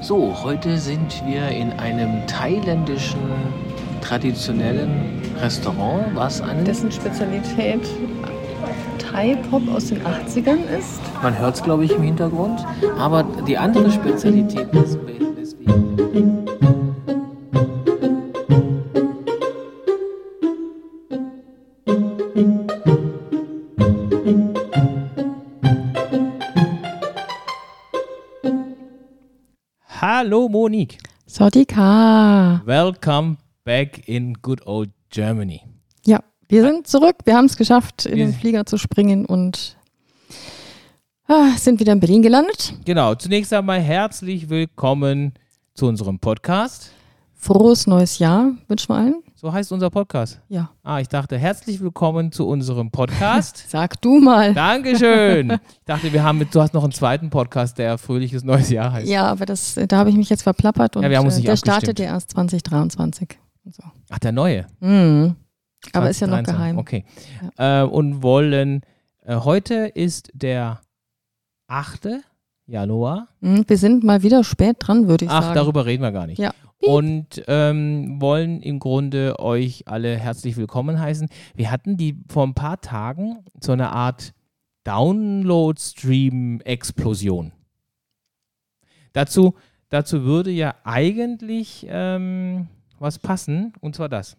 So, heute sind wir in einem thailändischen, traditionellen Restaurant, dessen Spezialität Thai-Pop aus den 80ern ist. Man hört es, glaube ich, im Hintergrund. Aber die andere Spezialität ist, weswegen... Hallo Monique. Sodika. Welcome back in good old Germany. Ja, wir sind zurück. Wir haben es geschafft, in den Flieger zu springen und sind wieder in Berlin gelandet. Genau, zunächst einmal herzlich willkommen zu unserem Podcast. Frohes neues Jahr wünschen wir allen. So heißt unser Podcast? Ja. Ich dachte, herzlich willkommen zu unserem Podcast. Sag du mal. Dankeschön. Ich dachte, du hast noch einen zweiten Podcast, der Fröhliches Neues Jahr heißt. Ja, aber da habe ich mich jetzt verplappert und wir haben uns nicht der abgestimmt. startet ja erst 2023. Und so. Ach, der neue? Mhm. Aber ist ja noch 2023. geheim. Okay. Ja. Und wollen, heute ist der 8. Januar. Wir sind mal wieder spät dran, würde ich sagen. Darüber reden wir gar nicht. Ja. Und wollen im Grunde euch alle herzlich willkommen heißen. Wir hatten vor ein paar Tagen so eine Art Download-Stream-Explosion. Dazu würde ja eigentlich was passen, und zwar das.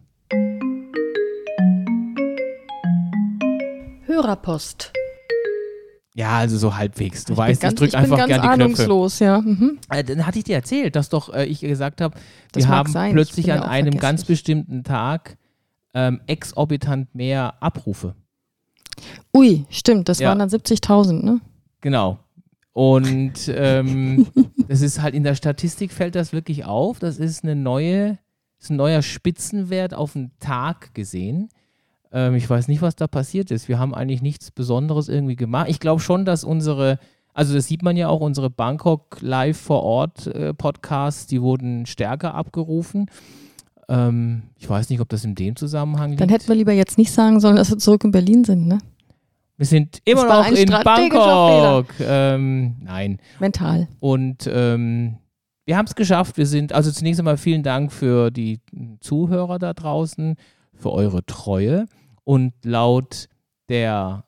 Hörerpost. Ja, also so halbwegs. Du weißt, ich drücke einfach gerne die Knöpfe. Ahnungslos, ja. Mhm. Dann hatte ich dir erzählt, dass doch ich gesagt habe, wir haben plötzlich an einem ganz bestimmten Tag exorbitant mehr Abrufe. Ui, stimmt, das waren dann 70.000, ne? Genau. Und das ist halt in der Statistik fällt das wirklich auf. Das ist ein neuer Spitzenwert auf den Tag gesehen. Ich weiß nicht, was da passiert ist. Wir haben eigentlich nichts Besonderes irgendwie gemacht. Ich glaube schon, dass also das sieht man ja auch, unsere Bangkok Live vor Ort Podcasts, die wurden stärker abgerufen. Ich weiß nicht, ob das in dem Zusammenhang liegt. Dann hätten wir lieber jetzt nicht sagen sollen, dass wir zurück in Berlin sind, ne? Wir sind immer noch in Bangkok. Nein. Mental. Und wir haben es geschafft. Also zunächst einmal vielen Dank für die Zuhörer da draußen, für eure Treue. Und laut der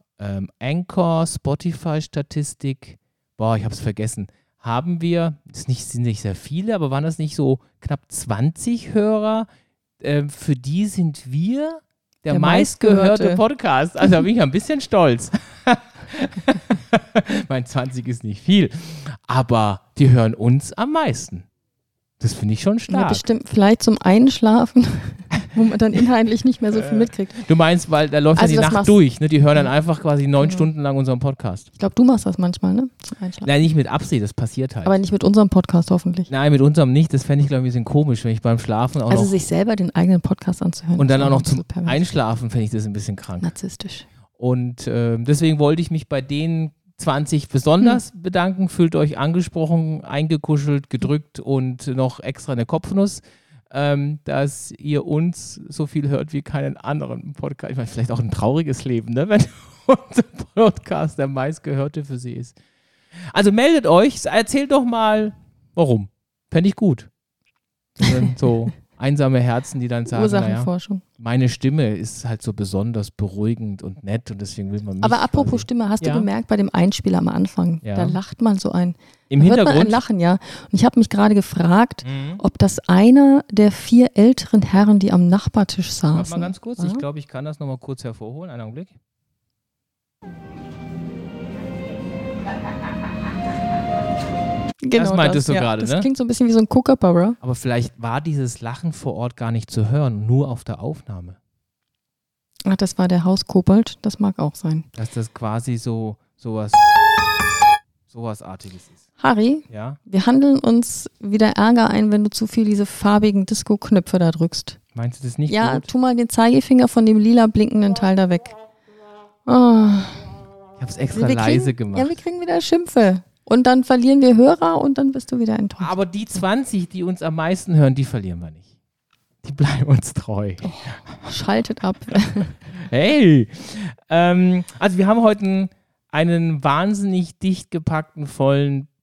Anchor-Spotify-Statistik, ich habe es vergessen, haben wir, sind nicht sehr viele, aber waren das nicht so knapp 20 Hörer? Für die sind wir der meistgehörte Podcast. Also da bin ich ein bisschen stolz. Mein 20 ist nicht viel, aber die hören uns am meisten. Das finde ich schon stark. Ja, bestimmt vielleicht zum Einschlafen, wo man dann inhaltlich nicht mehr so viel mitkriegt. Du meinst, weil da läuft die Nacht durch, ne? Die hören dann einfach quasi 9 Stunden lang unseren Podcast. Ich glaube, du machst das manchmal, ne? Zum Einschlafen. Nein, nicht mit Absicht, das passiert halt. Aber nicht mit unserem Podcast hoffentlich. Nein, mit unserem nicht. Das fände ich, glaube ich, ein bisschen komisch, wenn ich beim Schlafen auch noch... sich selber den eigenen Podcast anzuhören. Und dann auch noch zum Einschlafen fände ich das ein bisschen krank. Narzisstisch. Und deswegen wollte ich mich bei den 20 besonders bedanken. Fühlt euch angesprochen, eingekuschelt, gedrückt und noch extra eine Kopfnuss, dass ihr uns so viel hört wie keinen anderen Podcast. Ich meine, vielleicht auch ein trauriges Leben, ne? Wenn unser Podcast der meistgehörte für sie ist. Also meldet euch, erzählt doch mal, warum. Fände ich gut. So einsame Herzen, die dann sagen, Ursachenforschung. Meine Stimme ist halt so besonders beruhigend und nett und deswegen will man mich. Aber apropos Stimme, hast du gemerkt bei dem Einspieler am Anfang, da lacht man so ein. Im Hintergrund? Hört man ein Lachen, ja. Und ich habe mich gerade gefragt, ob das einer der 4 älteren Herren, die am Nachbartisch saßen. Warte mal ganz kurz, ich glaube, ich kann das nochmal kurz hervorholen. Einen Augenblick. Genau, das meintest du gerade, ne? Das klingt so ein bisschen wie so ein Kookaburra. Aber vielleicht war dieses Lachen vor Ort gar nicht zu hören, nur auf der Aufnahme. Ach, das war der Hauskobold, das mag auch sein. Dass das quasi sowas Artiges ist. Harry, wir handeln uns wieder Ärger ein, wenn du zu viel diese farbigen Disco-Knöpfe da drückst. Meinst du das nicht gut? Ja, tu mal den Zeigefinger von dem lila blinkenden Teil da weg. Oh. Ich habe es extra leise gemacht. Ja, wir kriegen wieder Schimpfe. Und dann verlieren wir Hörer und dann bist du wieder enttäuscht. Aber die 20, die uns am meisten hören, die verlieren wir nicht. Die bleiben uns treu. Oh, schaltet ab. Hey! Also wir haben heute einen wahnsinnig dicht gepackten, vollen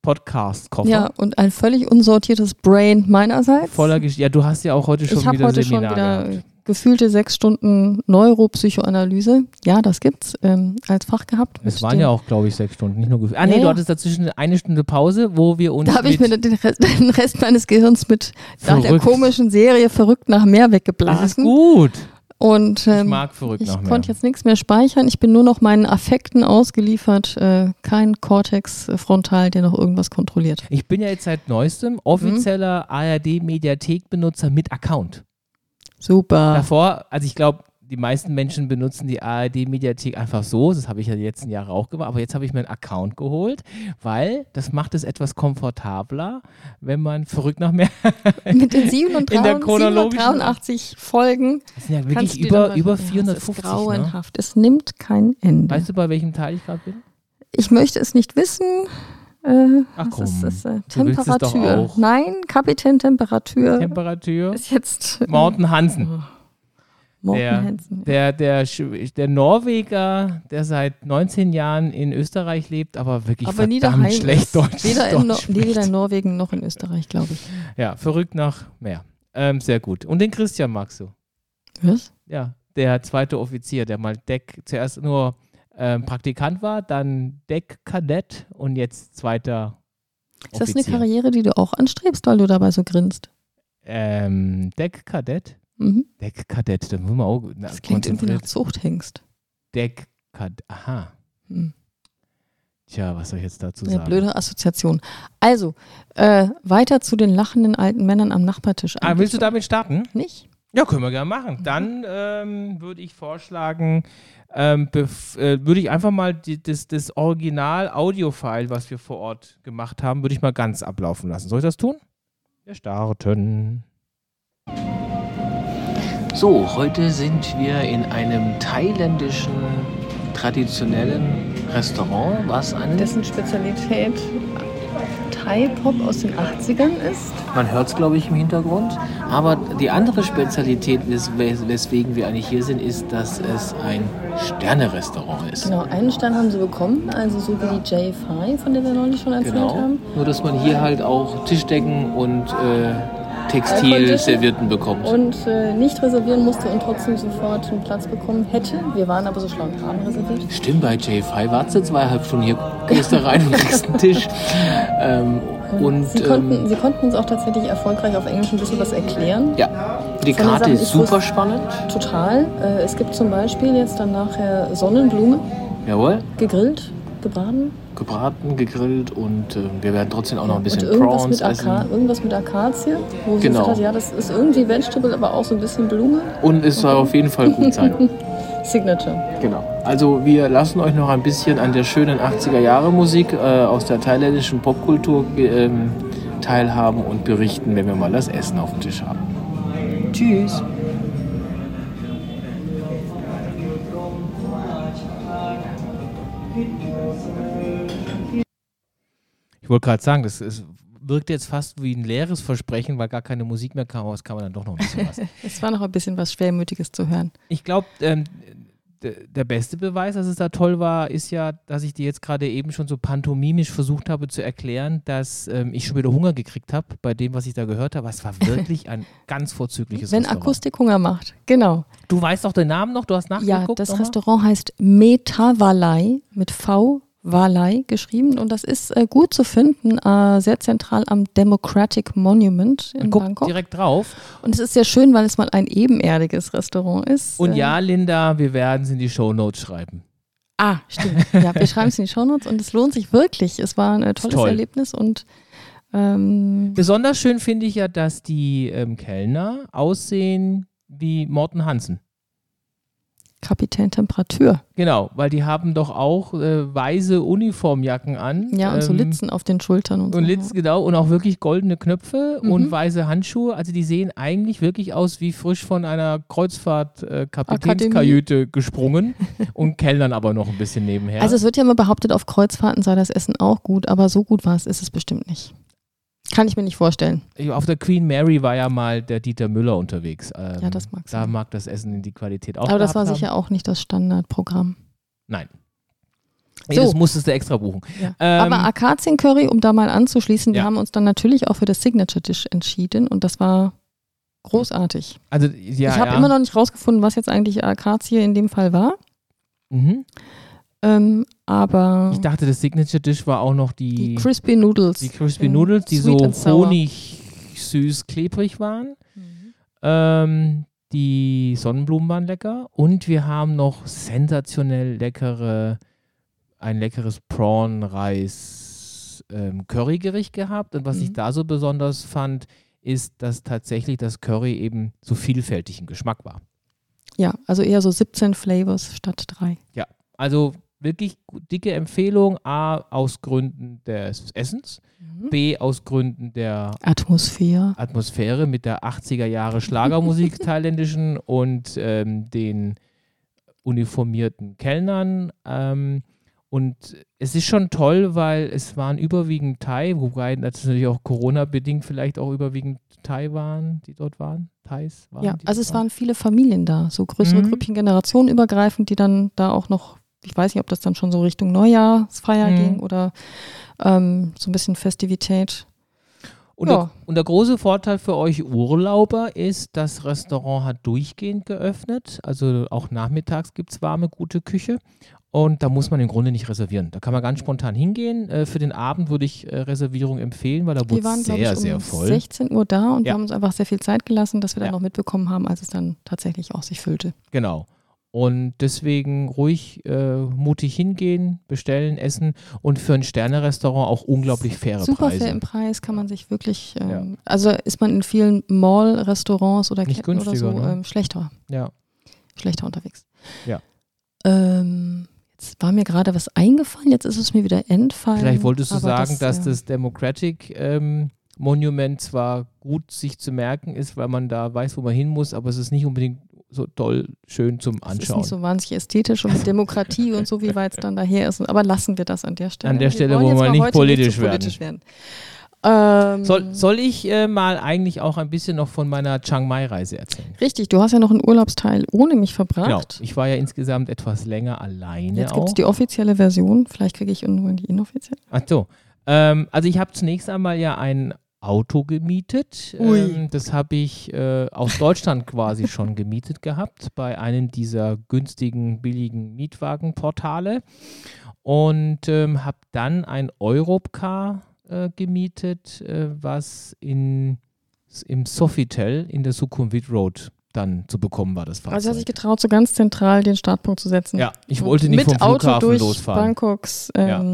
Podcast-Koffer. Ja, und ein völlig unsortiertes Brain meinerseits. Voller Geschichte. Ja, du hast ja auch heute schon Ich habe wieder heute Seminar schon wieder gehabt. gefühlte 6 Stunden Neuropsychoanalyse. Ja, das gibt's als Fach gehabt. Es waren ja auch, glaube ich, 6 Stunden, nicht nur gefühlt. Ja, Du ja. hattest dazwischen 1 Stunde Pause, wo wir uns Da habe ich mir den Rest meines Gehirns mit nach der Verrückt. komischen Serie Verrückt nach mehr Das ist weggeblasen. gut. Und Ich mag verrückt ich nach mehr. konnte jetzt nichts mehr speichern. Ich bin nur noch meinen Affekten ausgeliefert. Kein Cortex frontal, der noch irgendwas kontrolliert. Ich bin ja jetzt seit neuestem offizieller ARD-Mediathek-Benutzer mit Account. Super. Davor, also ich glaube, die meisten Menschen benutzen die ARD-Mediathek einfach so. Das habe ich ja die letzten Jahre auch gemacht. Aber jetzt habe ich mir einen Account geholt, weil das macht es etwas komfortabler, wenn man verrückt nach mehr. Mit den In der chronologischen- 783 Folgen. Das sind ja kannst wirklich du dir über dann- 450. Es ist Ne? grauenhaft. Es nimmt kein Ende. Weißt du, bei welchem Teil ich gerade bin? Ich möchte es nicht wissen. Ach komm, was ist das? du willst es doch Temperatur. auch. Nein, Kapitän Temperatur Temperatur. ist jetzt Morten Hansen. Morten Der- Hansen. Der Norweger, der seit 19 Jahren in Österreich lebt, aber wirklich Aber nie verdammt daheim schlecht ist. Deutsch Weder spricht. in Norwegen noch in Österreich, glaube ich. Ja, verrückt nach mehr. Sehr gut. Und den Christian magst du. Was? Ja, der zweite Offizier, der mal zuerst nur Praktikant war, dann Deckkadett und jetzt zweiter Ist das Offizier. eine Karriere, die du auch anstrebst, weil du dabei so grinst? Deckkadett? Mhm. Deckkadett, da müssen wir auch Das klingt irgendwie nach Zuchthengst. Deckkadett, aha. Hm. Tja, was soll ich jetzt dazu Eine sagen? blöde Assoziation. Also, weiter zu den lachenden alten Männern am Nachbartisch. Willst du damit starten? Nicht? Ja, können wir gerne machen. Dann würde ich vorschlagen, würde ich einfach mal das Original-Audio-File, was wir vor Ort gemacht haben, würde ich mal ganz ablaufen lassen. Soll ich das tun? Wir starten. So, heute sind wir in einem thailändischen traditionellen Restaurant, was Dessen Spezialität Thai-Pop aus den 80ern ist. man hört es, glaube ich, im Hintergrund. Aber die andere Spezialität, weswegen wir eigentlich hier sind, ist, dass es ein Sterne-Restaurant ist. Genau, einen Stern haben sie bekommen, also so wie die J5, von der wir neulich schon erzählt Genau. haben. Nur, dass man hier halt auch Tischdecken und Condition. Textilservierten bekommt. Und nicht reservieren musste und trotzdem sofort einen Platz bekommen hätte. Wir waren aber so schlau und haben reserviert. Stimmt, bei J5 warst du 2,5 Stunden hier, gehst da rein und kriegst einen Tisch. Sie konnten uns auch tatsächlich erfolgreich auf Englisch ein bisschen was erklären. Ja, die Von den Karte Sachen, ist ich super wusste- spannend. Total. Es gibt zum Beispiel jetzt dann nachher Sonnenblume, Jawohl, gegrillt, gebraten. gebraten, gegrillt und wir werden trotzdem auch noch ein bisschen und irgendwas Prawns mit, essen. irgendwas mit Akazie, wo sie Genau. gesagt hat, ja, das ist irgendwie Vegetable, aber auch so ein bisschen Blume. Und es soll auf jeden Fall gut sein. Signature. Genau. Also wir lassen euch noch ein bisschen an der schönen 80er-Jahre-Musik aus der thailändischen Popkultur teilhaben und berichten, wenn wir mal das Essen auf dem Tisch haben. Tschüss. Ich wollte gerade sagen, es wirkt jetzt fast wie ein leeres Versprechen, weil gar keine Musik mehr kam, aber es kam dann doch noch ein bisschen was. Es war noch ein bisschen was Schwermütiges zu hören. Ich glaube, der beste Beweis, dass es da toll war, ist ja, dass ich dir jetzt gerade eben schon so pantomimisch versucht habe zu erklären, dass ich schon wieder Hunger gekriegt habe bei dem, was ich da gehört habe. Es war wirklich ein ganz vorzügliches Wenn Restaurant. Akustik Hunger macht, genau. Du weißt doch den Namen noch? Du hast nachgeguckt? Ja, das nochmal? Restaurant heißt Metavalai mit V, Valai geschrieben und das ist gut zu finden, sehr zentral am Democratic Monument in Guck Bangkok. direkt drauf. Und es ist sehr schön, weil es mal ein ebenerdiges Restaurant ist. Und ja, Linda, wir werden es in die Shownotes schreiben. Stimmt. Ja, wir schreiben es in die Shownotes und es lohnt sich wirklich. Es war ein tolles toll. Erlebnis und Besonders schön finde ich ja, dass die Kellner aussehen wie Morten Hansen. Kapitän Temperatur. Genau, weil die haben doch auch weiße Uniformjacken an. Ja, und so Litzen auf den Schultern und so. Und Litzen, genau, und auch wirklich goldene Knöpfe Mhm. und weiße Handschuhe. Also die sehen eigentlich wirklich aus wie frisch von einer Kreuzfahrt-Kapitänskajüte gesprungen und kellnern aber noch ein bisschen nebenher. Also es wird ja immer behauptet, auf Kreuzfahrten sei das Essen auch gut, aber so gut war es, ist es bestimmt nicht. Kann ich mir nicht vorstellen. Auf der Queen Mary war ja mal der Dieter Müller unterwegs. Ja, das mag Da sein. mag das Essen in die Qualität auch Aber das war gehabt sicher haben. auch nicht das Standardprogramm. Nein. Nee, So. das musstest du extra buchen. Ja. Aber Akazien-Curry, um da mal anzuschließen, wir Ja. haben uns dann natürlich auch für das Signature-Dish entschieden und das war großartig. Also, ja, Ich habe immer noch nicht rausgefunden, was jetzt eigentlich Akazie in dem Fall war. Mhm. Aber Ich dachte, das Signature Dish war auch noch die Crispy Noodles. die Crispy Noodles, die Sweet so and sour. honig süß klebrig waren. Mhm. Die Sonnenblumen waren lecker und wir haben noch sensationell ein leckeres Prawn-Reis-Currygericht gehabt. Und was ich da so besonders fand, ist, dass tatsächlich das Curry eben so vielfältig im Geschmack war. Ja, also eher so 17 Flavors statt 3. Ja, also wirklich dicke Empfehlung. A, aus Gründen des Essens. B, aus Gründen der Atmosphäre mit der 80er Jahre Schlagermusik thailändischen und den uniformierten Kellnern. Und es ist schon toll, weil es waren überwiegend Thai, wobei natürlich auch Corona-bedingt vielleicht auch überwiegend Thai waren, die dort waren. Thais waren. Ja, also es waren viele Familien da, so größere Grüppchen, generationenübergreifend, die dann da auch noch, ich weiß nicht, ob das dann schon so Richtung Neujahrsfeier ging oder so ein bisschen Festivität. Und der große Vorteil für euch Urlauber ist, das Restaurant hat durchgehend geöffnet. Also auch nachmittags gibt es warme, gute Küche. Und da muss man im Grunde nicht reservieren. Da kann man ganz spontan hingehen. Für den Abend würde ich Reservierung empfehlen, weil da wurde es sehr, sehr voll. Wir waren, glaube ich, um 16 Uhr da und wir haben uns einfach sehr viel Zeit gelassen, dass wir dann noch mitbekommen haben, als es dann tatsächlich auch sich füllte. Genau. Und deswegen ruhig mutig hingehen, bestellen, essen und für ein Sterne-Restaurant auch unglaublich faire Preise. Super fair im Preis, kann man sich wirklich, also ist man in vielen Mall-Restaurants oder nicht Ketten oder so ne? schlechter unterwegs. Ja. Jetzt war mir gerade was eingefallen, jetzt ist es mir wieder entfallen. Vielleicht wolltest du sagen, dass das Democratic Monument zwar gut sich zu merken ist, weil man da weiß, wo man hin muss, aber es ist nicht unbedingt so toll schön zum Anschauen. Es ist nicht so wahnsinnig ästhetisch und mit Demokratie und so, wie weit es dann daher ist. Aber lassen wir das an der Stelle. An der Stelle, wo wir nicht politisch werden. werden. Soll ich mal eigentlich auch ein bisschen noch von meiner Chiang Mai-Reise erzählen? Richtig, du hast ja noch einen Urlaubsteil ohne mich verbracht. Genau, ich war ja insgesamt etwas länger alleine. Jetzt gibt es die offizielle Version, vielleicht kriege ich irgendwann die inoffizielle. Ach so, also ich habe zunächst einmal ja ein Auto gemietet. Das habe ich aus Deutschland quasi schon gemietet gehabt bei einem dieser günstigen, billigen Mietwagenportale und habe dann ein Europcar gemietet, was im Sofitel in der Sukhumvit Road dann zu bekommen war, das Fahrzeug. Also hast du dich getraut, so ganz zentral den Startpunkt zu setzen. Ja, ich wollte nicht vom Flughafen Auto durch losfahren. Bangkoks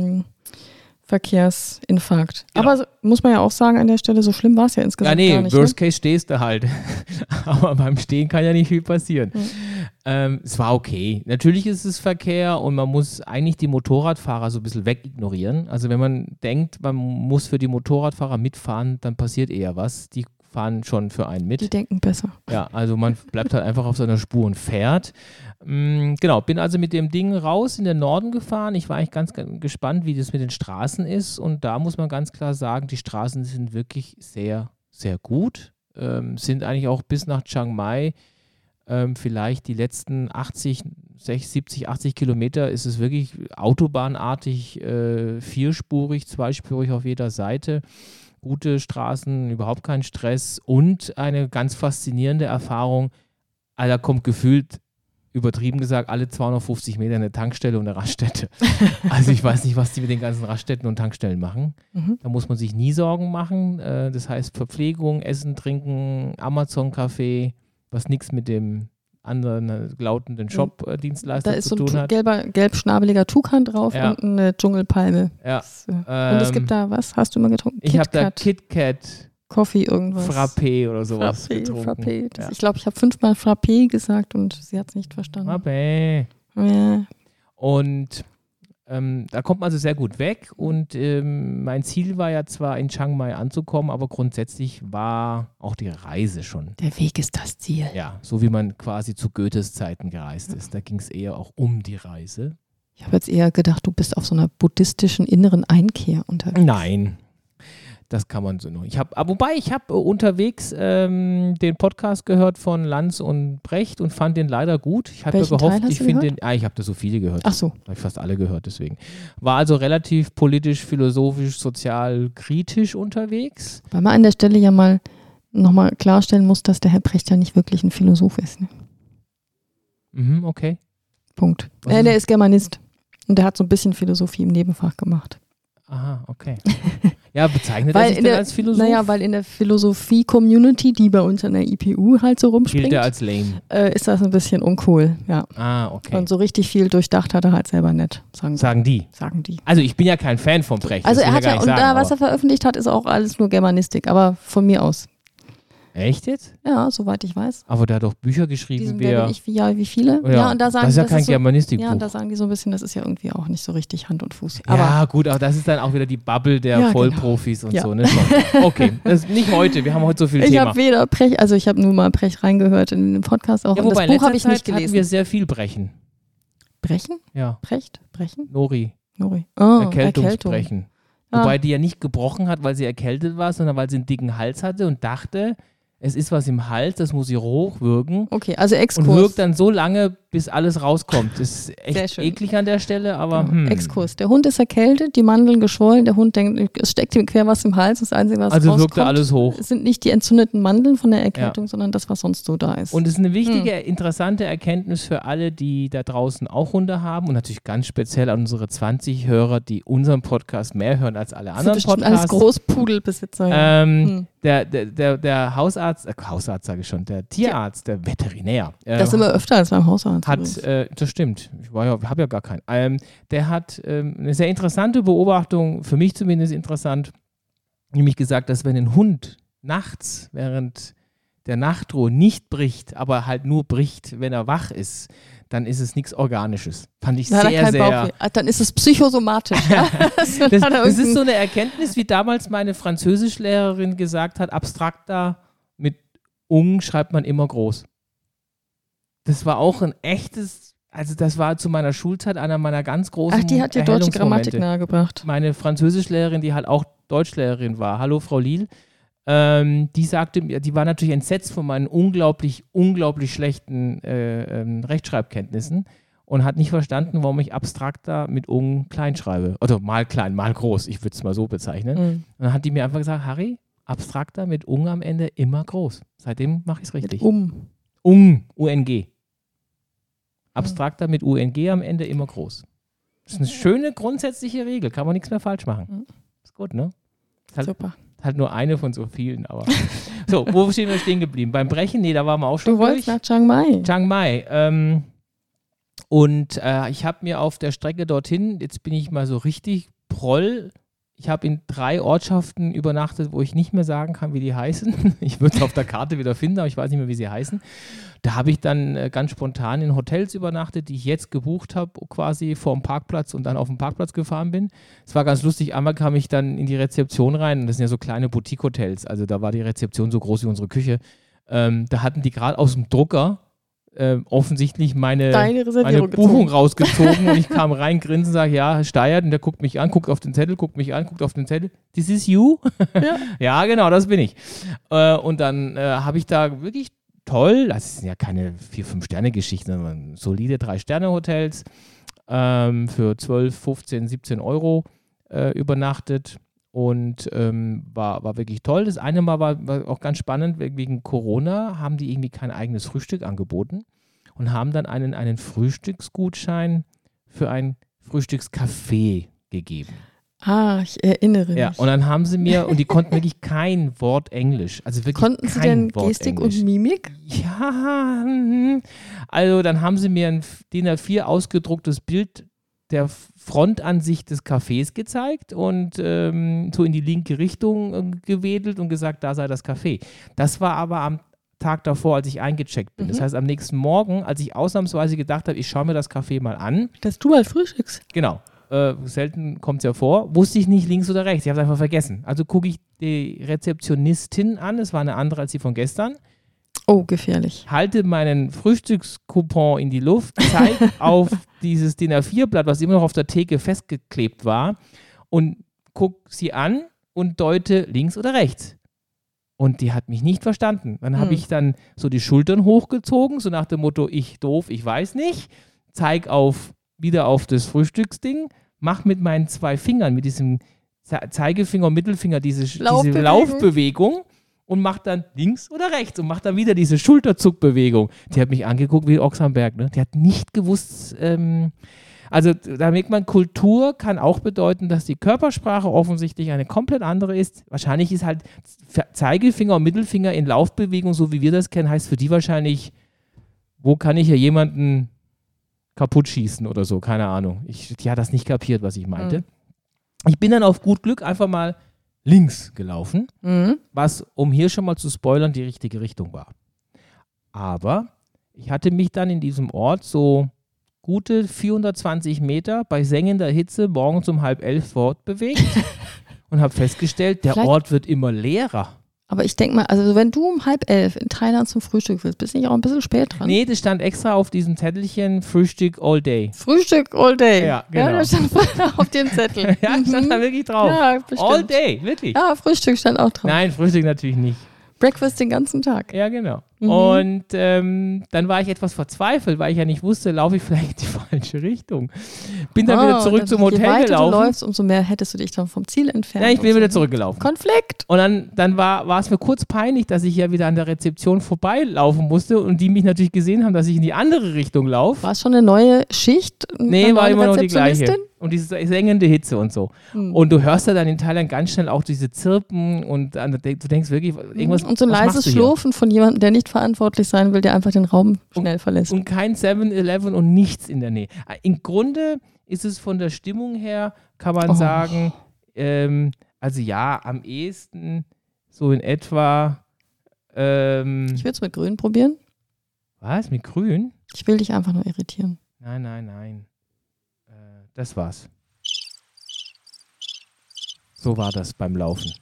Verkehrsinfarkt. Genau. Aber muss man ja auch sagen, an der Stelle, so schlimm war es ja insgesamt gar nicht. Worst Case stehst du halt. Aber beim Stehen kann ja nicht viel passieren. Es war okay. Natürlich ist es Verkehr und man muss eigentlich die Motorradfahrer so ein bisschen wegignorieren. Also wenn man denkt, man muss für die Motorradfahrer mitfahren, dann passiert eher was. Die fahren schon für einen mit. Die denken besser. Ja, also man bleibt halt einfach auf seiner Spur und fährt. Genau, bin also mit dem Ding raus in den Norden gefahren. Ich war eigentlich ganz gespannt, wie das mit den Straßen ist. Und da muss man ganz klar sagen, die Straßen sind wirklich sehr, sehr gut. Sind eigentlich auch bis nach Chiang Mai vielleicht die letzten 70, 80 Kilometer ist es wirklich autobahnartig, vierspurig, zweispurig auf jeder Seite. Gute Straßen, überhaupt kein Stress und eine ganz faszinierende Erfahrung. Da kommt gefühlt, übertrieben gesagt, alle 250 Meter eine Tankstelle und eine Raststätte. Also ich weiß nicht, was die mit den ganzen Raststätten und Tankstellen machen. Da muss man sich nie Sorgen machen. Das heißt Verpflegung, Essen, Trinken, Amazon-Café, was nichts mit dem anderen lautenden Shop-Dienstleister zu tun hat. Da ist so ein gelb-schnabeliger Tukan drauf und eine Dschungelpalme. Ja. Und es gibt da, was hast du immer getrunken? Ich habe da KitKat, Coffee irgendwas. Frappé oder sowas getrunken. Frappé. Ich glaube, ich habe 5-mal Frappé gesagt und sie hat es nicht verstanden. Frappé. Ja. Und da kommt man also sehr gut weg und mein Ziel war ja zwar in Chiang Mai anzukommen, aber grundsätzlich war auch die Reise schon. Der Weg ist das Ziel. Ja, so wie man quasi zu Goethes Zeiten gereist ist. Da ging es eher auch um die Reise. Ich habe jetzt eher gedacht, du bist auf so einer buddhistischen inneren Einkehr unterwegs. Nein. Das kann man so noch. Wobei, ich habe unterwegs den Podcast gehört von Lanz und Brecht und fand den leider gut. Ich hatte Welchen gehofft, Teil hast ich du finde gehört? den, ich habe da so viele gehört. Ach so. Habe ich fast alle gehört, deswegen. War also relativ politisch, philosophisch, sozial, kritisch unterwegs. Weil man an der Stelle ja mal nochmal klarstellen muss, dass der Herr Brecht ja nicht wirklich ein Philosoph ist. Ne? Mhm, okay. Punkt. Was ist- Der ist Germanist. Und der hat so ein bisschen Philosophie im Nebenfach gemacht. Aha, okay. Ja, bezeichnet er sich denn als Philosoph? Naja, weil in der Philosophie-Community, die bei uns an der IPU halt so rumspringt, gilt er als lame. ist das ein bisschen uncool. Ja. Ah, okay. Und so richtig viel durchdacht hat er halt selber nicht, sagen die. Also ich bin ja kein Fan von Brecht. Also das er will hat gar ja, nicht und sagen, da, was aber- er veröffentlicht hat, ist auch alles nur Germanistik, aber von mir aus. Echt jetzt? Ja, soweit ich weiß. Aber der hat doch Bücher geschrieben, Diesen wer... Wer bin ich, wie viele? Ja, und da sagen das ist ja die, kein so, Germanistikbuch. Ja, und da sagen die so ein bisschen, das ist ja irgendwie auch nicht so richtig Hand und Fuß. Ja, gut, aber das ist dann auch wieder die Bubble der Ja, Vollprofis und Ja. so. Ne? Schon. Okay, das ist nicht heute, wir haben heute so viel ich Thema. habe weder Brecht, also ich habe nur mal Brecht reingehört in den Podcast auch. Ja, und wobei, das in Buch habe letzter ich nicht Zeit hatten gelesen. wir sehr viel Brechen. Brechen? Ja, Brecht? Brechen? Nori, Nori. Oh, Erkältungsbrechen. Ah. Wobei die ja nicht gebrochen hat, weil sie erkältet war, sondern weil sie einen dicken Hals hatte und dachte, es ist was im Hals, das muss sie hochwürgen. Okay, also Und Exkurs. wirkt dann so lange, bis alles rauskommt. Das ist Sehr echt schön. eklig an der Stelle, aber Exkurs. Der Hund ist erkältet, die Mandeln geschwollen, der Hund denkt, es steckt ihm quer was im Hals, das Einzige, was also rauskommt, wirkte alles hoch. es sind nicht die entzündeten Mandeln von der Erkältung, sondern das, was sonst so da ist. Und es ist eine wichtige, interessante Erkenntnis für alle, die da draußen auch Hunde haben und natürlich ganz speziell an unsere 20 Hörer, die unseren Podcast mehr hören als alle das sind anderen bestimmt alles Podcasts. Großpudelbesitzer. Ja. Der Hausarzt sage ich schon, der Tierarzt, der Veterinär, Das immer öfter als beim Hausarzt. übrigens. das stimmt, ich habe ja gar keinen, der hat eine sehr interessante Beobachtung, für mich zumindest interessant, nämlich gesagt, dass wenn ein Hund nachts während der Nachtruhe nicht bricht, aber halt nur bricht, wenn er wach ist, dann ist es nichts Organisches. Fand ich Dann hat er sehr, keinen sehr... Bauchweh. Dann ist es psychosomatisch. Ja? Das ist so eine Erkenntnis, wie damals meine Französischlehrerin gesagt hat, abstrakter mit Ung schreibt man immer groß. Das war auch ein echtes, also das war zu meiner Schulzeit einer meiner ganz großen Ach, die hat dir deutsche Grammatik Erhellungsmomente. nahegebracht. Meine Französischlehrerin, die halt auch Deutschlehrerin war, hallo Frau Liel, die sagte mir, die war natürlich entsetzt von meinen unglaublich schlechten Rechtschreibkenntnissen und hat nicht verstanden, warum ich abstrakter mit Ung klein schreibe. Also mal klein, mal groß, ich würde es mal so bezeichnen. Mhm. Und dann hat die mir einfach gesagt, Harry, abstrakter mit Ung am Ende immer groß. Seitdem mache ich es richtig. Ung. UNG. Abstrakter mit UNG am Ende immer groß. Das ist eine schöne grundsätzliche Regel, kann man nichts mehr falsch machen. Ist gut, ne? Super. Halt nur eine von so vielen, aber. So, wo sind wir stehen geblieben? Beim Brechen? Nee, da waren wir auch schon Du wolltest durch. nach Chiang Mai. Chiang Mai. Und ich habe mir auf der Strecke dorthin, jetzt bin ich mal so richtig Proll, ich habe in 3 Ortschaften übernachtet, wo ich nicht mehr sagen kann, wie die heißen. Ich würde es auf der Karte wieder finden, aber ich weiß nicht mehr, wie sie heißen. Da habe ich dann ganz spontan in Hotels übernachtet, die ich jetzt gebucht habe, quasi vor dem Parkplatz und dann auf den Parkplatz gefahren bin. Es war ganz lustig, einmal kam ich dann in die Rezeption rein und das sind ja so kleine Boutique-Hotels, also da war die Rezeption so groß wie unsere Küche. Da hatten die gerade aus dem Drucker offensichtlich meine Buchung rausgezogen und ich kam rein, grinsen, sage, ja, Herr Steyert, und der guckt mich an, guckt auf den Zettel, guckt mich an, guckt auf den Zettel. This is you? Ja. Ja, genau, das bin ich. Und dann habe ich da wirklich toll, das sind ja keine 4-5-Sterne-Geschichten, sondern solide 3-Sterne-Hotels für 12, 15, 17 Euro übernachtet. Und war wirklich toll. Das eine Mal war auch ganz spannend, wegen Corona haben die irgendwie kein eigenes Frühstück angeboten und haben dann einen Frühstücksgutschein für ein Frühstückscafé gegeben. Ah, ich erinnere mich. Ja, und dann haben sie mir, und die konnten wirklich kein Wort Englisch. Also wirklich Konnten Sie kein denn Wort Gestik Englisch. und Mimik? Ja, also dann haben sie mir ein DIN A4 ausgedrucktes Bild der Frontansicht des Cafés gezeigt und so in die linke Richtung gewedelt und gesagt, da sei das Café. Das war aber am Tag davor, als ich eingecheckt bin. Das heißt, am nächsten Morgen, als ich ausnahmsweise gedacht habe, ich schaue mir das Café mal an. Dass du mal frühstückst. Genau. Selten kommt es ja vor. Wusste ich nicht links oder rechts. Ich habe es einfach vergessen. Also gucke ich die Rezeptionistin an. Es war eine andere als die von gestern. Oh, gefährlich. Halte meinen Frühstückscoupon in die Luft, zeige auf dieses DIN A4-Blatt, was immer noch auf der Theke festgeklebt war und gucke sie an und deute links oder rechts. Und die hat mich nicht verstanden. Dann habe ich dann so die Schultern hochgezogen, so nach dem Motto, ich doof, ich weiß nicht, zeig wieder auf das Frühstücksding, mach mit meinen 2 Fingern, mit diesem Zeigefinger und Mittelfinger diese Laufbewegung und mach dann links oder rechts und mach dann wieder diese Schulterzuckbewegung. Die hat mich angeguckt wie Ochs am Berg, ne? Die hat nicht gewusst, also da merkt man, Kultur kann auch bedeuten, dass die Körpersprache offensichtlich eine komplett andere ist. Wahrscheinlich ist halt Zeigefinger und Mittelfinger in Laufbewegung, so wie wir das kennen, heißt für die wahrscheinlich, wo kann ich hier jemanden kaputt schießen oder so, keine Ahnung. Die hat das nicht kapiert, was ich meinte. Ich bin dann auf gut Glück einfach mal links gelaufen, was, um hier schon mal zu spoilern, die richtige Richtung war. Aber ich hatte mich dann in diesem Ort so gute 420 Meter bei sengender Hitze morgens um 10:30 fortbewegt und habe festgestellt, der Ort wird immer leerer. Aber ich denke mal, also wenn du um 10:30 in Thailand zum Frühstück willst, bist du nicht auch ein bisschen spät dran? Nee, das stand extra auf diesem Zettelchen, Frühstück all day. Frühstück all day? Ja, genau. Ja, das stand auf dem Zettel. Ja, stand da wirklich drauf. Ja, bestimmt. All day, wirklich. Ja, Frühstück stand auch drauf. Nein, Frühstück natürlich nicht. Breakfast den ganzen Tag. Ja, genau. Und dann war ich etwas verzweifelt, weil ich ja nicht wusste, laufe ich vielleicht in die falsche Richtung. Bin dann wieder zurück zum Hotel gelaufen. Je weiter du läufst, umso mehr hättest du dich dann vom Ziel entfernt. Ja, ich bin wieder zurückgelaufen. Konflikt. Und dann war es mir kurz peinlich, dass ich ja wieder an der Rezeption vorbeilaufen musste und die mich natürlich gesehen haben, dass ich in die andere Richtung laufe. War es schon eine neue Schicht? Nee, war immer noch die gleiche. Und diese sengende Hitze und so. Und du hörst ja dann in Thailand ganz schnell auch diese Zirpen und du denkst wirklich, irgendwas. Und so ein leises Schlurfen von jemandem, der nicht verantwortlich sein will, der einfach den Raum schnell verlässt. Und kein 7-Eleven und nichts in der Nähe. Im Grunde ist es von der Stimmung her, kann man sagen, also ja, am ehesten so in etwa. Ich würde es mit Grün probieren. Was? Mit Grün? Ich will dich einfach nur irritieren. Nein. Das war's. So war das beim Laufen.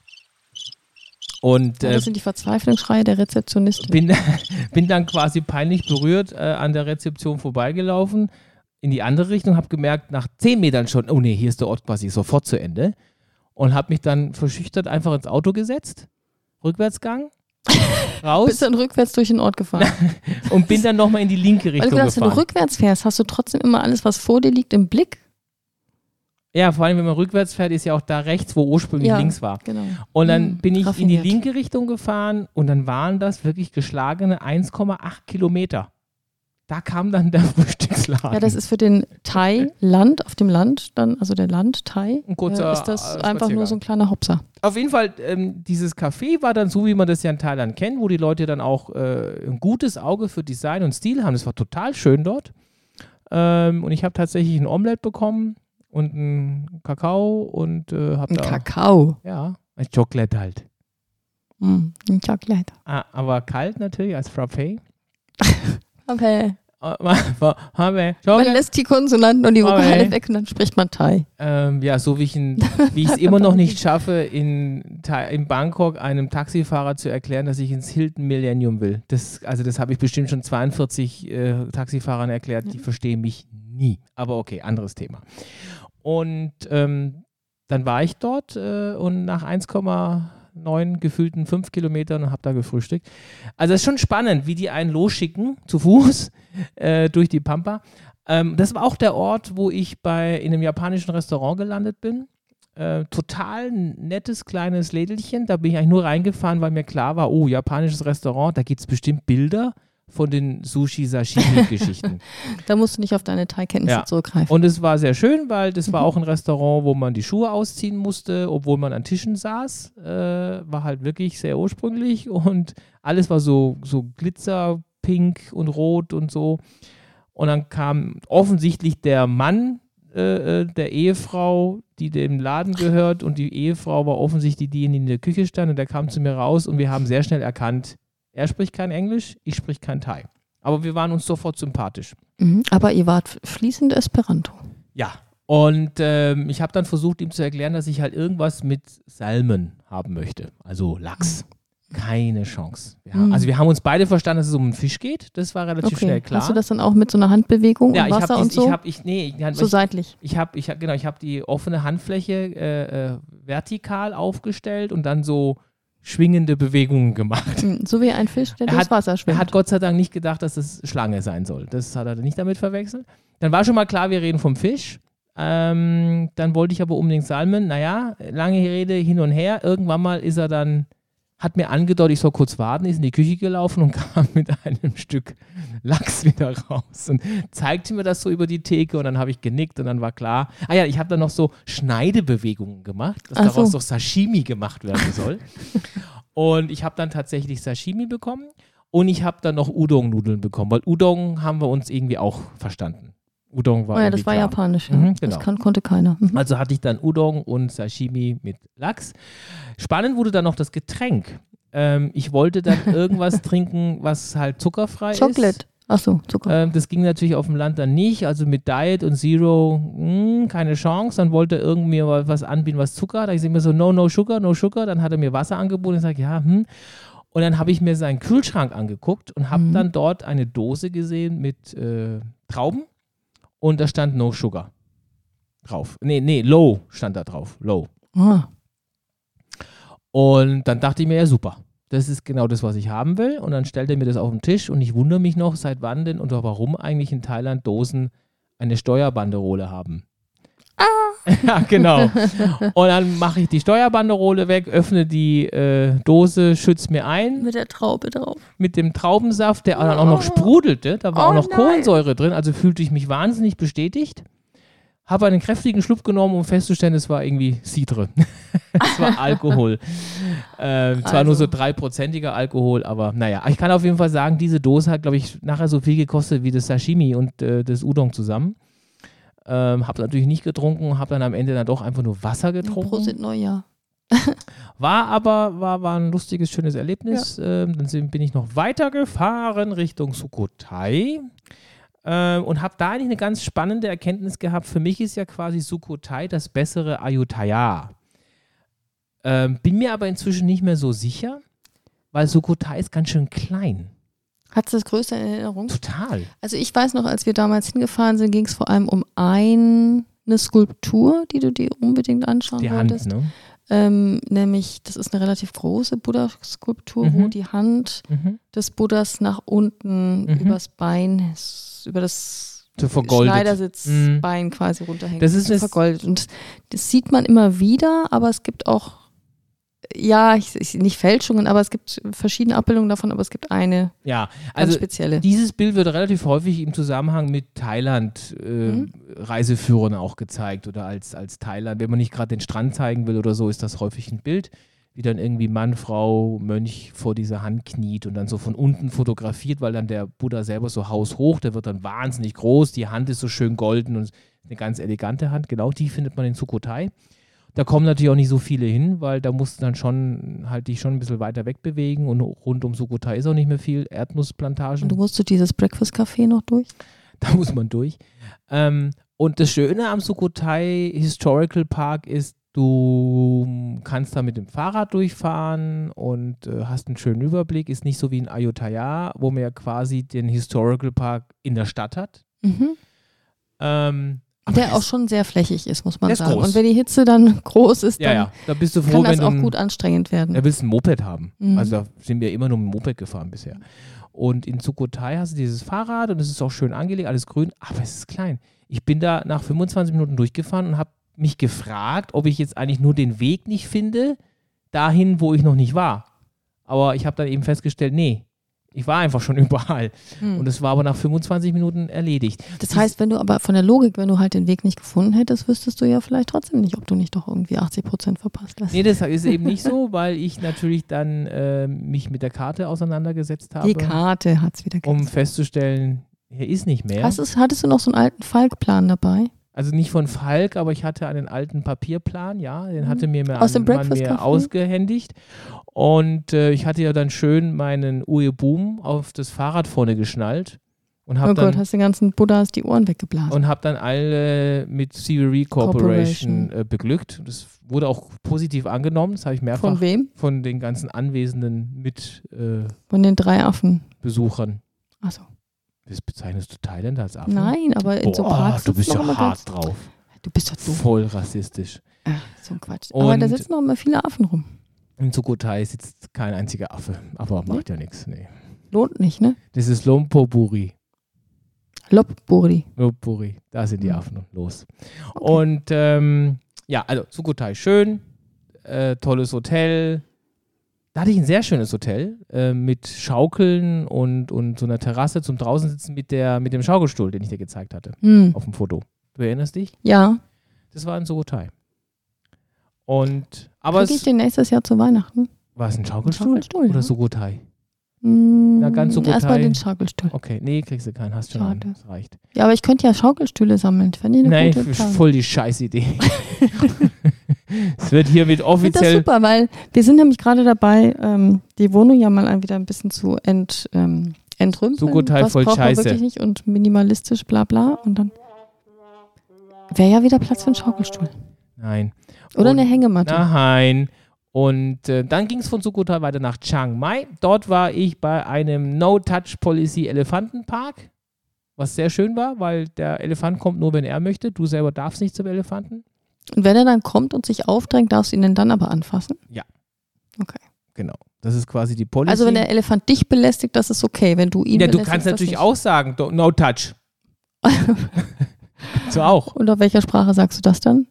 Und das sind die Verzweiflungsschreie der Rezeptionistin. Bin dann quasi peinlich berührt an der Rezeption vorbeigelaufen, in die andere Richtung, habe gemerkt, nach 10 Metern schon, oh nee, hier ist der Ort quasi sofort zu Ende. Und habe mich dann verschüchtert einfach ins Auto gesetzt, Rückwärtsgang, raus. Bist dann rückwärts durch den Ort gefahren. Und bin dann nochmal in die linke Richtung gefahren. Wenn du rückwärts fährst, hast du trotzdem immer alles, was vor dir liegt, im Blick? Ja, vor allem, wenn man rückwärts fährt, ist ja auch da rechts, wo ursprünglich links war. Genau. Und dann bin ich in die linke Richtung gefahren und dann waren das wirklich geschlagene 1,8 Kilometer. Da kam dann der Frühstücksladen. Ja, das ist für den Thai-Land, auf dem Land, dann, also der Land-Thai, ist das einfach nur so ein kleiner Hopser. Auf jeden Fall, dieses Café war dann so, wie man das ja in Thailand kennt, wo die Leute dann auch ein gutes Auge für Design und Stil haben. Das war total schön dort. Und ich habe tatsächlich ein Omelette bekommen. Und ein Kakao und habe da... Kakao? Ja, ein Chocolate halt. Ein Chocolate. Aber kalt natürlich, als Frappé. Frappé. Man lässt die Konsonanten und die Vokale weg und dann spricht man Thai. Ja, so wie ich es immer noch nicht schaffe, in Bangkok einem Taxifahrer zu erklären, dass ich ins Hilton Millennium will. Das habe ich bestimmt schon 42 Taxifahrern erklärt, die verstehen mich nie. Aber okay, anderes Thema. Und dann war ich dort und nach 1,9 gefühlten 5 Kilometern und habe da gefrühstückt. Also es ist schon spannend, wie die einen losschicken, zu Fuß, durch die Pampa. Das war auch der Ort, wo ich in einem japanischen Restaurant gelandet bin. Total nettes kleines Lädelchen. Da bin ich eigentlich nur reingefahren, weil mir klar war, oh, japanisches Restaurant, da gibt es bestimmt Bilder von den Sushi-Sashimi-Geschichten. Da musst du nicht auf deine Thai-Kenntnisse zurückgreifen. Und es war sehr schön, weil das war auch ein Restaurant, wo man die Schuhe ausziehen musste, obwohl man an Tischen saß. War halt wirklich sehr ursprünglich und alles war so Glitzer, pink und rot und so. Und dann kam offensichtlich der Mann der Ehefrau, die dem Laden gehört, und die Ehefrau war offensichtlich die in der Küche stand, und der kam zu mir raus und wir haben sehr schnell erkannt, er spricht kein Englisch, ich sprich kein Thai. Aber wir waren uns sofort sympathisch. Aber ihr wart fließend Esperanto. Ja, und ich habe dann versucht, ihm zu erklären, dass ich halt irgendwas mit Salmon haben möchte, also Lachs. Keine Chance. Also wir haben uns beide verstanden, dass es um einen Fisch geht. Das war relativ schnell klar. Hast du das dann auch mit so einer Handbewegung ja, und Wasser und so? So seitlich. Ich habe die offene Handfläche vertikal aufgestellt und dann so schwingende Bewegungen gemacht. So wie ein Fisch, der durchs Wasser schwimmt. Er hat Gott sei Dank nicht gedacht, dass es Schlange sein soll. Das hat er nicht damit verwechselt. Dann war schon mal klar, wir reden vom Fisch. Dann wollte ich aber unbedingt Salmon. Naja, lange Rede hin und her. Irgendwann mal hat mir angedeutet, ich soll kurz warten, ist in die Küche gelaufen und kam mit einem Stück Lachs wieder raus und zeigte mir das so über die Theke und dann habe ich genickt und dann war klar, ich habe dann noch so Schneidebewegungen gemacht, dass daraus doch Sashimi gemacht werden soll. Und ich habe dann tatsächlich Sashimi bekommen und ich habe dann noch Udon-Nudeln bekommen, weil Udon haben wir uns irgendwie auch verstanden. Udon war das war klar. Japanisch, ja. Genau. Das konnte keiner. Also hatte ich dann Udon und Sashimi mit Lachs. Spannend wurde dann noch das Getränk. Ich wollte dann irgendwas trinken, was halt zuckerfrei ist. Chocolate. Achso, Zucker. Das ging natürlich auf dem Land dann nicht. Also mit Diet und Zero, keine Chance. Dann wollte er irgendwie was anbieten, was Zucker hat. Da ich mir so, no sugar, no sugar. Dann hat er mir Wasser angeboten und ich sage, Und dann habe ich mir seinen Kühlschrank angeguckt und habe dann dort eine Dose gesehen mit Trauben. Und da stand No Sugar drauf. Nee, Low stand da drauf. Low. Ah. Und dann dachte ich mir, ja super, das ist genau das, was ich haben will. Und dann stellt er mir das auf den Tisch und ich wundere mich noch, seit wann denn oder warum eigentlich in Thailand Dosen eine Steuerbanderole haben. Ja, genau. Und dann mache ich die Steuerbanderole weg, öffne die Dose, schütze mir ein. Mit der Traube drauf. Mit dem Traubensaft, der dann auch noch sprudelte. Da war auch noch Kohlensäure drin, also fühlte ich mich wahnsinnig bestätigt. Habe einen kräftigen Schluck genommen, um festzustellen, es war irgendwie Cidre. Es war Alkohol. Zwar nur so 3%iger Alkohol, aber naja. Ich kann auf jeden Fall sagen, diese Dose hat, glaube ich, nachher so viel gekostet wie das Sashimi und das Udon zusammen. Habe natürlich nicht getrunken, habe dann am Ende dann doch einfach nur Wasser getrunken. Prosit Neujahr. War ein lustiges, schönes Erlebnis. Ja. Dann bin ich noch weitergefahren Richtung Sukhothai und habe da eigentlich eine ganz spannende Erkenntnis gehabt. Für mich ist ja quasi Sukhothai das bessere Ayutthaya. Bin mir aber inzwischen nicht mehr so sicher, weil Sukhothai ist ganz schön klein. Hat es das größte in Erinnerung? Total. Also ich weiß noch, als wir damals hingefahren sind, ging es vor allem um eine Skulptur, die du dir unbedingt anschauen wolltest. Die Hand, ne? Nämlich, das ist eine relativ große Buddha-Skulptur, wo die Hand des Buddhas nach unten übers Bein, über das Schneidersitzbein quasi runterhängt. Das ist vergoldet. Und das sieht man immer wieder, aber es gibt auch nicht Fälschungen, aber es gibt verschiedene Abbildungen davon, aber es gibt eine ganz spezielle. Dieses Bild wird relativ häufig im Zusammenhang mit Thailand Reiseführern auch gezeigt oder als Thailand. Wenn man nicht gerade den Strand zeigen will oder so, ist das häufig ein Bild, wie dann irgendwie Mann, Frau, Mönch vor dieser Hand kniet und dann so von unten fotografiert, weil dann der Buddha selber so haushoch, der wird dann wahnsinnig groß, die Hand ist so schön golden und eine ganz elegante Hand. Genau, die findet man in Sukhothai. Da kommen natürlich auch nicht so viele hin, weil da musst du dann schon dich schon ein bisschen weiter wegbewegen und rund um Sukhothai ist auch nicht mehr viel Erdnussplantagen. Und du musst dieses Breakfast Café noch durch? Da muss man durch. Und das Schöne am Sukhothai Historical Park ist, du kannst da mit dem Fahrrad durchfahren und hast einen schönen Überblick. Ist nicht so wie in Ayutthaya, wo man ja quasi den Historical Park in der Stadt hat. Der auch schon sehr flächig ist, muss man sagen. Groß. Und wenn die Hitze dann groß ist, dann da bist du froh, kann das auch gut anstrengend werden. Da willst du ein Moped haben. Also da sind wir immer nur mit dem Moped gefahren bisher. Und in Sukhothai hast du dieses Fahrrad und es ist auch schön angelegt, alles grün, aber es ist klein. Ich bin da nach 25 Minuten durchgefahren und habe mich gefragt, ob ich jetzt eigentlich nur den Weg nicht finde, dahin, wo ich noch nicht war. Aber ich habe dann eben festgestellt, nee, ich war einfach schon überall. Und es war aber nach 25 Minuten erledigt. Das heißt, wenn du aber von der Logik, wenn du halt den Weg nicht gefunden hättest, wüsstest du ja vielleicht trotzdem nicht, ob du nicht doch irgendwie 80% verpasst hast. Nee, das ist eben nicht so, weil ich natürlich dann mich mit der Karte auseinandergesetzt habe. Die Karte hat es wieder gegeben. Um festzustellen, hier ist nicht mehr. Hattest du noch so einen alten Falk-Plan dabei? Also nicht von Falk, aber ich hatte einen alten Papierplan, den hatte mir mal ausgehändigt. Und ich hatte ja dann schön meinen Uwe Boom auf das Fahrrad vorne geschnallt Und hast den ganzen Buddhas die Ohren weggeblasen. Und habe dann alle mit CVRE Corporation beglückt. Das wurde auch positiv angenommen. Das habe ich mehrfach. Von wem? Von den ganzen anwesenden von den 3 Affen. Besuchern. Achso. Bezeichnest du Thailänder als Affen? Nein, aber in so Parks du bist ja hart drauf. Du bist ja dumm. Voll rassistisch. So ein Quatsch. Aber da sitzen noch immer viele Affen rum. In Sukhothai sitzt kein einziger Affe. Aber macht ja nichts. Nee. Lohnt nicht, ne? Das ist Lopburi. Lopburi. Da sind die Affen los. Okay. Und also Sukhothai schön. Tolles Hotel. Da hatte ich ein sehr schönes Hotel mit Schaukeln und so einer Terrasse zum draußen sitzen mit dem Schaukelstuhl, den ich dir gezeigt hatte auf dem Foto. Du erinnerst dich? Ja. Das war in Sukhothai. Kriege ich den nächstes Jahr zu Weihnachten? War es ein Schaukelstuhl? Oder ja. Sukhothai? Na, ganz Sukhothai. Erstmal den Schaukelstuhl. Okay, nee, kriegst du keinen, hast schon einen, das reicht. Ja, aber ich könnte ja Schaukelstühle sammeln. Nein, voll die Scheißidee. Es wird hier mit offiziell... Das ist super, weil wir sind nämlich gerade dabei, die Wohnung ja mal wieder ein bisschen zu entrümpeln. Sukhothai voll braucht Scheiße. Man wirklich nicht und minimalistisch, bla bla. Und dann wäre ja wieder Platz für einen Schaukelstuhl. Nein. Oder eine Hängematte. Nein. Und dann ging es von Sukhothai weiter nach Chiang Mai. Dort war ich bei einem No-Touch-Policy Elefantenpark, was sehr schön war, weil der Elefant kommt nur, wenn er möchte. Du selber darfst nicht zum Elefanten. Und wenn er dann kommt und sich aufdrängt, darfst du ihn dann aber anfassen? Ja. Okay. Genau. Das ist quasi die Policy. Also wenn der Elefant dich belästigt, das ist okay. Wenn du ihn belästigst, du kannst natürlich auch sagen, no touch. So auch. Und auf welcher Sprache sagst du das dann?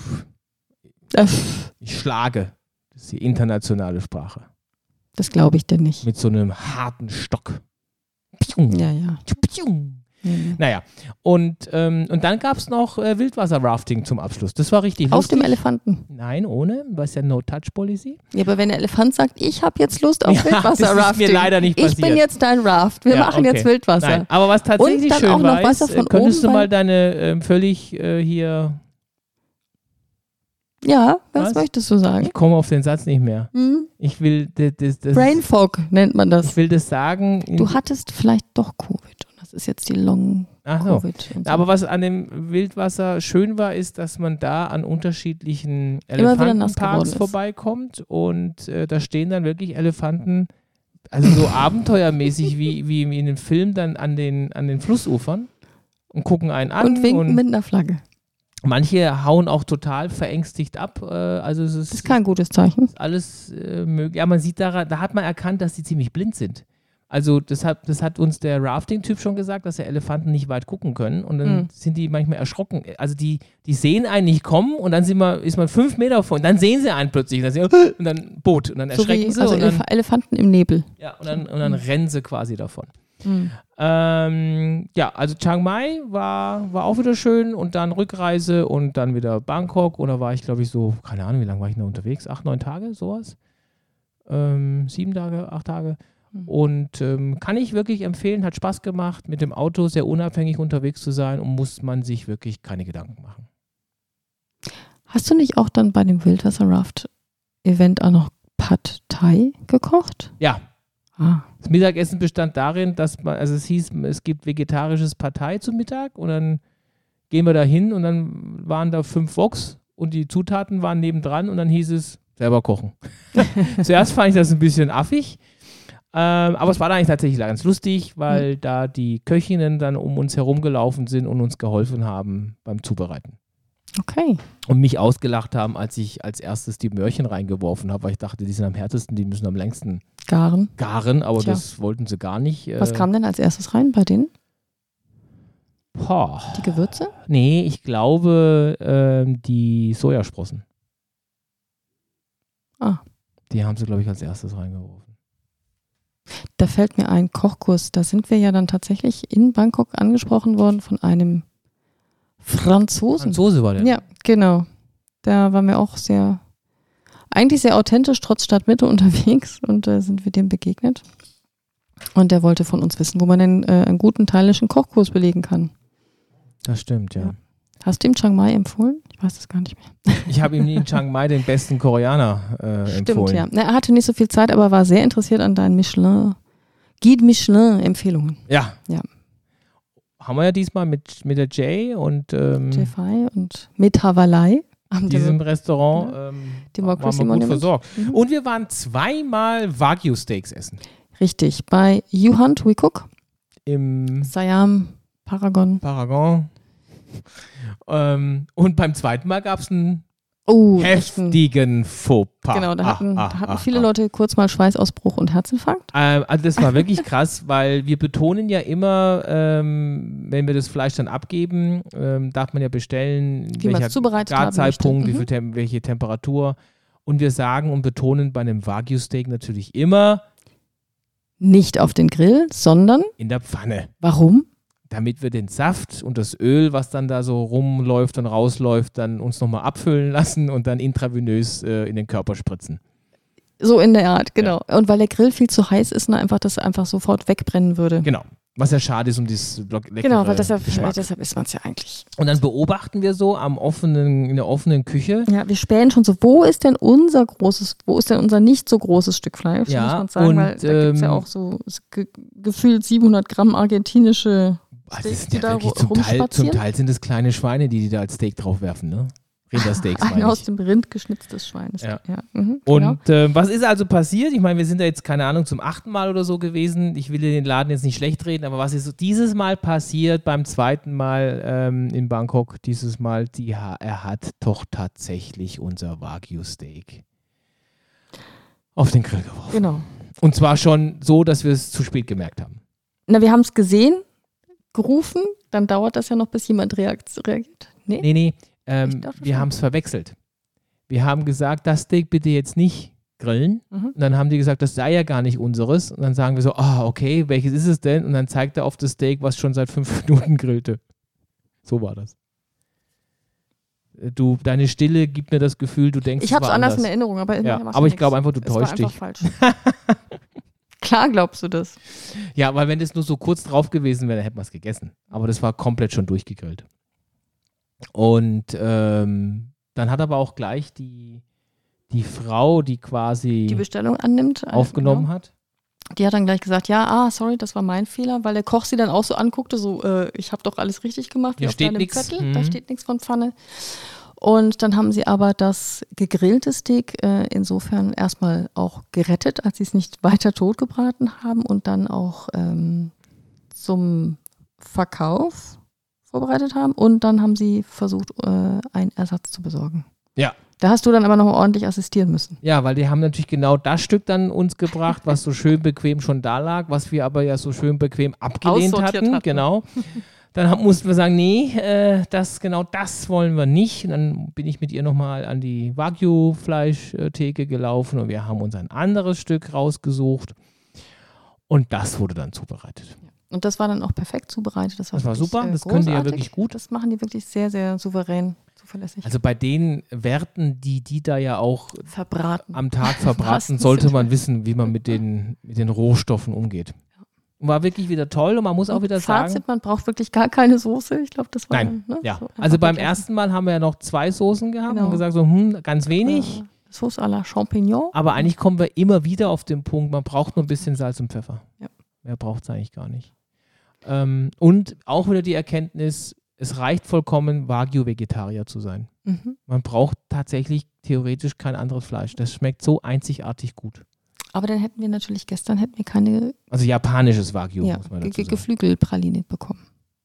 Ich schlage. Das ist die internationale Sprache. Das glaube ich dir nicht. Mit so einem harten Stock. Ja. Naja, und dann gab es noch Wildwasser-Rafting zum Abschluss. Das war richtig lustig. Auf dem Elefanten? Nein, ohne, weil es ja No-Touch-Policy. Ja, aber wenn der Elefant sagt, ich habe jetzt Lust auf Wildwasser-Rafting. Das ist mir leider nicht passiert. Ich bin jetzt dein Raft. Wir machen jetzt Wildwasser. Nein, aber was tatsächlich und dann schön auch noch war, Wasser von könntest oben du mal deine völlig hier... Ja, was möchtest du sagen? Ich komme auf den Satz nicht mehr. Ich will das Brain Fog nennt man das. Ich will das sagen. Du hattest vielleicht doch Covid und das ist jetzt die Long-Covid. So. Aber was an dem Wildwasser schön war, ist, dass man da an unterschiedlichen Elefantenparks vorbeikommt und da stehen dann wirklich Elefanten, also so abenteuermäßig wie in den Filmen dann an den Flussufern und gucken einen an. Und winken mit einer Flagge. Manche hauen auch total verängstigt ab. Also das ist kein gutes Zeichen. Alles möglich. Ja, man sieht da hat man erkannt, dass die ziemlich blind sind. Also das hat uns der Rafting-Typ schon gesagt, dass ja Elefanten nicht weit gucken können und dann sind die manchmal erschrocken. Also die sehen einen nicht kommen und dann ist man 5 Meter vor und dann sehen sie einen plötzlich und dann Boot und dann erschrecken sie. Also und dann, Elefanten im Nebel. Ja, und dann rennen sie quasi davon. Also Chiang Mai war auch wieder schön und dann Rückreise und dann wieder Bangkok und da war ich, glaube ich, so, keine Ahnung, wie lange war ich da unterwegs? 8, 9 Tage, sowas? 7 Tage, 8 Tage. Und kann ich wirklich empfehlen, hat Spaß gemacht, mit dem Auto sehr unabhängig unterwegs zu sein und muss man sich wirklich keine Gedanken machen. Hast du nicht auch dann bei dem Wildwasser-Raft-Event auch noch Pad Thai gekocht? Ja. Das Mittagessen bestand darin, dass es hieß, es gibt vegetarisches Pad Thai zum Mittag und dann gehen wir da hin und dann waren da 5 Woks und die Zutaten waren nebendran und dann hieß es, selber kochen. Zuerst fand ich das ein bisschen affig, aber es war dann eigentlich tatsächlich ganz lustig, weil da die Köchinnen dann um uns herumgelaufen sind und uns geholfen haben beim Zubereiten. Okay. Und mich ausgelacht haben, als ich als erstes die Möhrchen reingeworfen habe, weil ich dachte, die sind am härtesten, die müssen am längsten garen, aber das wollten sie gar nicht. Was kam denn als erstes rein bei denen? Die Gewürze? Nee, ich glaube die Sojasprossen. Die haben sie, glaube ich, als erstes reingeworfen. Da fällt mir ein Kochkurs, da sind wir ja dann tatsächlich in Bangkok angesprochen worden von einem Franzosen. Franzose war der? Ja, genau. Da waren wir auch eigentlich sehr authentisch, trotz Stadtmitte unterwegs und sind wir dem begegnet. Und der wollte von uns wissen, wo man denn einen guten thailändischen Kochkurs belegen kann. Das stimmt, ja. Hast du ihm Chiang Mai empfohlen? Ich weiß es gar nicht mehr. Ich habe ihm in Chiang Mai den besten Koreaner empfohlen. Stimmt, ja. Er hatte nicht so viel Zeit, aber war sehr interessiert an deinen Guide Michelin-Empfehlungen. Ja. haben wir ja diesmal mit der Jay und Jay und Metavalai. Diesem Restaurant waren wir gut versorgt. Mhm. Und wir waren 2-mal Wagyu-Steaks essen. Richtig, bei You Hunt We Cook. Im Siam Paragon. Und beim zweiten Mal gab es einen heftigen Fauxpas. Genau, da hatten viele Leute kurz mal Schweißausbruch und Herzinfarkt. Also das war wirklich krass, weil wir betonen ja immer, wenn wir das Fleisch dann abgeben, darf man ja bestellen, welcher Garzeitpunkt, welche Temperatur. Und wir sagen und betonen bei einem Wagyu-Steak natürlich immer nicht auf den Grill, sondern in der Pfanne. Warum? Damit wir den Saft und das Öl, was dann da so rumläuft und rausläuft, dann uns nochmal abfüllen lassen und dann intravenös in den Körper spritzen. So in der Art, genau. Ja. Und weil der Grill viel zu heiß ist, dass es einfach sofort wegbrennen würde. Genau. Was ja schade ist um dieses leckere Genau, weil deshalb ist man es ja eigentlich. Und dann beobachten wir so in der offenen Küche. Ja, wir spähen schon so, wo ist denn unser nicht so großes Stück Fleisch, ja, muss man sagen, weil da gibt es ja auch so gefühlt 700 Gramm argentinische Steaks, die da rumspazieren. Zum Teil sind es kleine Schweine, die da als Steak draufwerfen, ne? Rindersteaks meine ich. Aus dem Rind geschnitztes Schwein. Ja. Genau. Und was ist also passiert? Ich meine, wir sind da jetzt, keine Ahnung, zum 8. Mal oder so gewesen. Ich will den Laden jetzt nicht schlecht reden, aber was ist so dieses Mal passiert, beim 2. Mal in Bangkok, dieses Mal, er hat doch tatsächlich unser Wagyu-Steak auf den Grill geworfen. Genau. Und zwar schon so, dass wir es zu spät gemerkt haben. Na, wir haben es gesehen, gerufen, dann dauert das ja noch, bis jemand reagiert. Nee. Wir haben es verwechselt. Wir haben gesagt, das Steak bitte jetzt nicht grillen. Und dann haben die gesagt, das sei ja gar nicht unseres. Und dann sagen wir so, okay, welches ist es denn? Und dann zeigt er auf das Steak, was schon seit 5 Minuten grillte. So war das. Deine Stille gibt mir das Gefühl, du denkst, ich habe es anders in Erinnerung, aber ich glaube einfach, du täuschst dich. Falsch. Klar glaubst du das. Ja, weil wenn das nur so kurz drauf gewesen wäre, dann hätten wir es gegessen. Aber das war komplett schon durchgegrillt. Und dann hat aber auch gleich die Frau, die quasi die Bestellung annimmt, aufgenommen hat. Die hat dann gleich gesagt, sorry, das war mein Fehler, weil der Koch sie dann auch so anguckte, so, ich habe doch alles richtig gemacht, wie auf deinem Zettel, da steht nichts von Pfanne. Und dann haben sie aber das gegrillte Steak insofern erstmal auch gerettet, als sie es nicht weiter totgebraten haben und dann auch zum Verkauf vorbereitet haben. Und dann haben sie versucht, einen Ersatz zu besorgen. Ja. Da hast du dann aber noch ordentlich assistieren müssen. Ja, weil die haben natürlich genau das Stück dann uns gebracht, was so schön bequem schon da lag, was wir aber ja so schön bequem abgelehnt hatten. Genau. Dann mussten wir sagen, nee, das wollen wir nicht. Und dann bin ich mit ihr nochmal an die Wagyu-Fleischtheke gelaufen und wir haben uns ein anderes Stück rausgesucht. Und das wurde dann zubereitet. Ja. Und das war dann auch perfekt zubereitet. Das war super, das können die ja wirklich gut. Das machen die wirklich sehr, sehr souverän, zuverlässig. Also bei den Werten, die da ja auch am Tag verbraten, Was sollte man wissen, wie man mit den Rohstoffen umgeht. War wirklich wieder toll und man muss auch wieder sagen... Fazit, man braucht wirklich gar keine Soße. Ich glaube, das war... Nein, so also beim ersten Mal haben wir ja noch 2 Soßen gehabt und gesagt so, ganz wenig. Sauce à la Champignon. Aber eigentlich kommen wir immer wieder auf den Punkt, man braucht nur ein bisschen Salz und Pfeffer. Ja. Mehr braucht es eigentlich gar nicht. Und auch wieder die Erkenntnis, es reicht vollkommen, Wagyu-Vegetarier zu sein. Man braucht tatsächlich theoretisch kein anderes Fleisch. Das schmeckt so einzigartig gut. Aber dann hätten wir keine... Also japanisches Wagyu, muss man dazu sagen. Geflügelpraline bekommen.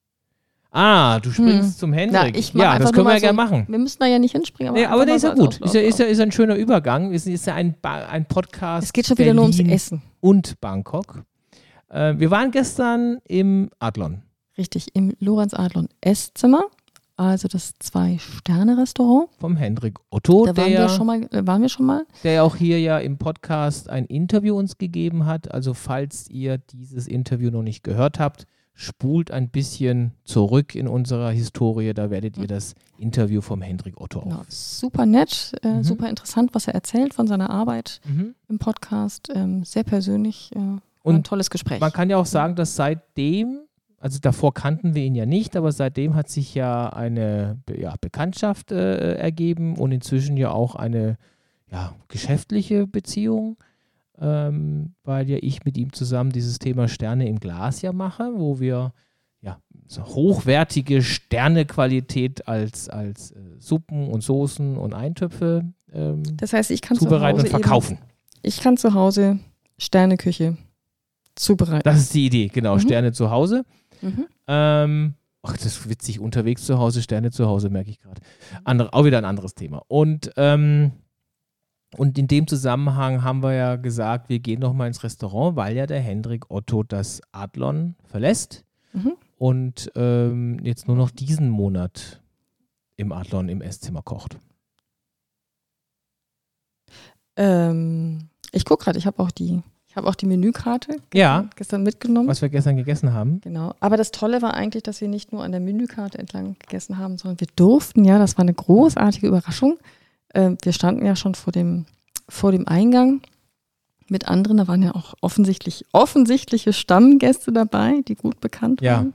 Du springst zum Hendrik. Ja, das können wir ja gerne machen. Wir müssen da ja nicht hinspringen. Aber der ist ja gut. Ist ja ein schöner Übergang. Ist ja ein Podcast. Es geht schon wieder nur ums Essen. Und Bangkok. Wir waren gestern im Adlon. Richtig, im Lorenz Adlon Esszimmer. Also das 2-Sterne-Restaurant. Vom Hendrik Otto. Da waren wir schon mal. Der auch hier ja im Podcast ein Interview uns gegeben hat. Also falls ihr dieses Interview noch nicht gehört habt, spult ein bisschen zurück in unserer Historie. Da werdet ihr das Interview vom Hendrik Otto auch. Super nett, super interessant, was er erzählt von seiner Arbeit im Podcast. Sehr persönlich. Und ein tolles Gespräch. Man kann ja auch sagen, dass seitdem... Also davor kannten wir ihn ja nicht, aber seitdem hat sich ja eine Bekanntschaft ergeben und inzwischen ja auch eine geschäftliche Beziehung, weil ja ich mit ihm zusammen dieses Thema Sterne im Glas ja mache, wo wir so hochwertige Sternequalität als Suppen und Soßen und Eintöpfe das heißt, ich kann zubereiten und verkaufen. Ich kann zu Hause Sterneküche zubereiten. Das ist die Idee, genau. Sterne zu Hause. Das ist witzig, unterwegs zu Hause, Sterne zu Hause, merke ich gerade. Auch wieder ein anderes Thema. Und in dem Zusammenhang haben wir ja gesagt, wir gehen noch mal ins Restaurant, weil ja der Hendrik Otto das Adlon verlässt und jetzt nur noch diesen Monat im Adlon im Esszimmer kocht. Ich gucke gerade, ich habe auch die Menükarte gestern mitgenommen. Was wir gestern gegessen haben. Genau. Aber das Tolle war eigentlich, dass wir nicht nur an der Menükarte entlang gegessen haben, sondern wir durften das war eine großartige Überraschung. Wir standen ja schon vor dem Eingang mit anderen. Da waren ja auch offensichtliche Stammgäste dabei, die gut bekannt waren.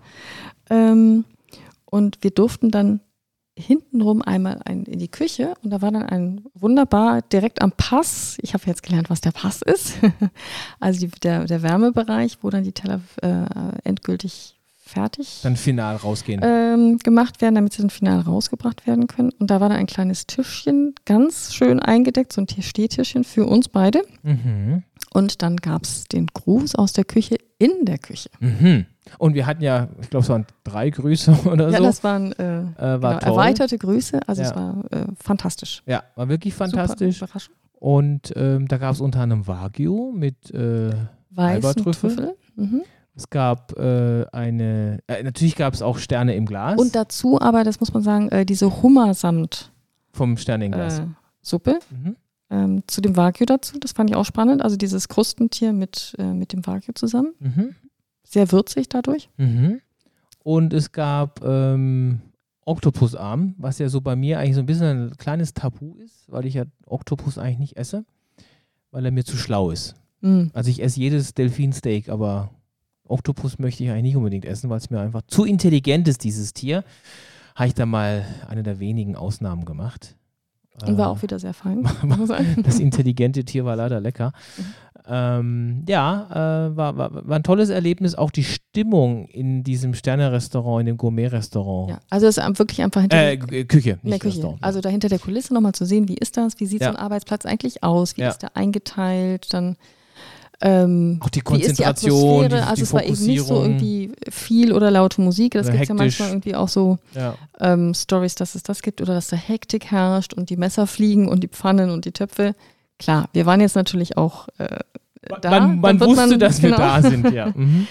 Und wir durften dann hintenrum einmal in die Küche und da war dann ein wunderbar direkt am Pass, ich habe jetzt gelernt, was der Pass ist, also der Wärmebereich, wo dann die Teller endgültig fertig dann final rausgehen gemacht werden, damit sie dann final rausgebracht werden können. Und da war dann ein kleines Tischchen, ganz schön eingedeckt, so ein Stehtischchen für uns beide. Und dann gab es den Gruß aus der Küche in der Küche. Und wir hatten ja, ich glaube, es waren 3 Grüße oder so. Ja, das waren erweiterte Grüße, also es war fantastisch. Ja, war wirklich fantastisch. Super Überraschung. Und da gab es unter anderem Wagyu mit weißen Trüffel. Es gab natürlich gab es auch Sterne im Glas. Und dazu aber, das muss man sagen, diese Hummersamt vom Sterne im Glas Suppe. Zu dem Wagyu dazu, das fand ich auch spannend. Also dieses Krustentier mit dem Wagyu zusammen. Sehr würzig dadurch. Und es gab Oktopusarm, was ja so bei mir eigentlich so ein bisschen ein kleines Tabu ist, weil ich ja Oktopus eigentlich nicht esse, weil er mir zu schlau ist. Also ich esse jedes Delfinsteak, aber Oktopus möchte ich eigentlich nicht unbedingt essen, weil es mir einfach zu intelligent ist, dieses Tier. Habe ich da mal eine der wenigen Ausnahmen gemacht. Und war auch wieder sehr fein. Das intelligente Tier war leider lecker. War ein tolles Erlebnis. Auch die Stimmung in diesem Sterne-Restaurant, in dem Gourmet-Restaurant. Ja, also es ist wirklich einfach hinter Küche, nicht Restaurant. Also da hinter der Kulisse nochmal zu sehen, wie ist das? Wie sieht so ein Arbeitsplatz eigentlich aus? Wie ist der eingeteilt? Dann auch die Konzentration, wie ist die Atmosphäre? Also es war eben nicht so irgendwie viel oder laute Musik. Das gibt es ja manchmal irgendwie auch so Storys, dass es das gibt oder dass da Hektik herrscht und die Messer fliegen und die Pfannen und die Töpfe. Klar, wir waren jetzt natürlich auch da. Man wusste, dass wir da sind, ja.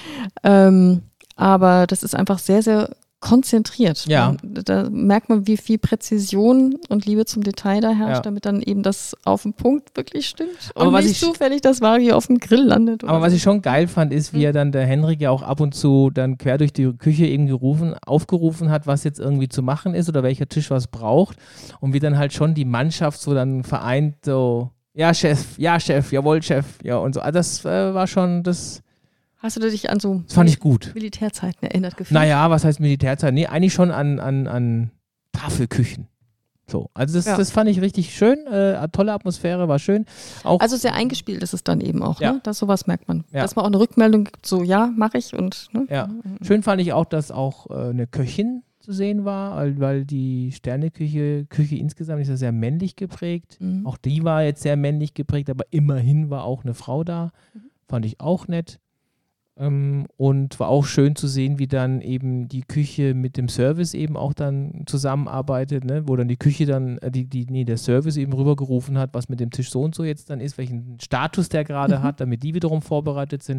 Aber das ist einfach sehr, sehr konzentriert. Ja. Da merkt man, wie viel Präzision und Liebe zum Detail da herrscht, damit dann eben das auf den Punkt wirklich stimmt. Aber und nicht zufällig das Wagyu auf dem Grill landet. Aber was ich schon geil fand, ist, wie er dann der Hendrik ja auch ab und zu dann quer durch die Küche eben aufgerufen hat, was jetzt irgendwie zu machen ist oder welcher Tisch was braucht. Und wie dann halt schon die Mannschaft so dann vereint, so, ja Chef, jawohl Chef, ja und so. Also das war schon das. Hast du dich an so fand ich gut. Militärzeiten erinnert gefühlt? Naja, was heißt Militärzeit? Nee, eigentlich schon an Tafelküchen. So, also das fand ich richtig schön. Tolle Atmosphäre, war schön. Auch also sehr eingespielt ist es dann eben auch, ne? Das sowas merkt man. Dass man auch eine Rückmeldung gibt, so ja, mache ich. Und ne? Ja. Schön fand ich auch, dass auch eine Köchin zu sehen war, weil die Sterneküche insgesamt ist ja sehr männlich geprägt. Auch die war jetzt sehr männlich geprägt, aber immerhin war auch eine Frau da. Fand ich auch nett. Und war auch schön zu sehen, wie dann eben die Küche mit dem Service eben auch dann zusammenarbeitet, ne? Wo dann die Küche dann, der Service eben rübergerufen hat, was mit dem Tisch so und so jetzt dann ist, welchen Status der gerade hat, damit die wiederum vorbereitet sind.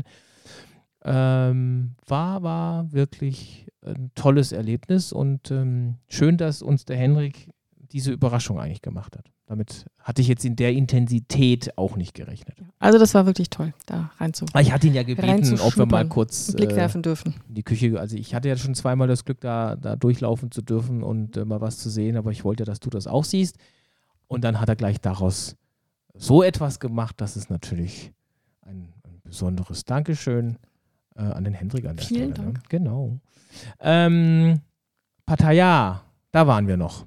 War wirklich ein tolles Erlebnis und schön, dass uns der Hendrik diese Überraschung eigentlich gemacht hat. Damit hatte ich jetzt in der Intensität auch nicht gerechnet. Also das war wirklich toll, da Ich hatte ihn ja gebeten, ob wir mal kurz einen Blick werfen dürfen. In die Küche. Also ich hatte ja schon zweimal das Glück, da durchlaufen zu dürfen und mal was zu sehen, aber ich wollte ja, dass du das auch siehst. Und dann hat er gleich daraus so etwas gemacht, dass es natürlich ein besonderes Dankeschön an den Hendrik an der Stelle. Vielen Dank. Ne? Genau. Pattaya, da waren wir noch.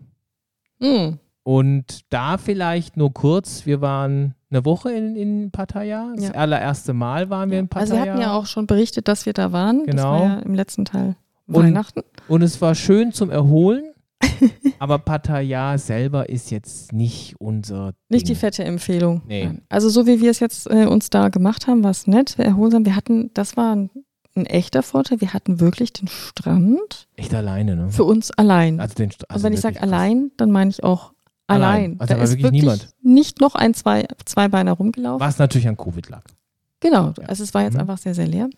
Und da vielleicht nur kurz, wir waren eine Woche in Pattaya, allererste Mal waren wir in Pattaya. Also wir hatten ja auch schon berichtet, dass wir da waren, genau. Das war ja im letzten Teil Weihnachten. Und es war schön zum Erholen. Aber Pattaya selber ist jetzt nicht unser Nicht Ding. die fette Empfehlung. Nee. Also so wie wir es jetzt uns da gemacht haben, war es nett, erholsam. Das war ein echter Vorteil. Wir hatten wirklich den Strand. Echt alleine, ne? Für uns allein. Also und wenn ich sage allein, dann meine ich auch allein. Also da war ist wirklich niemand. Nicht noch Zweibeiner rumgelaufen. Was natürlich an Covid lag. Genau, also es war jetzt einfach sehr, sehr leer.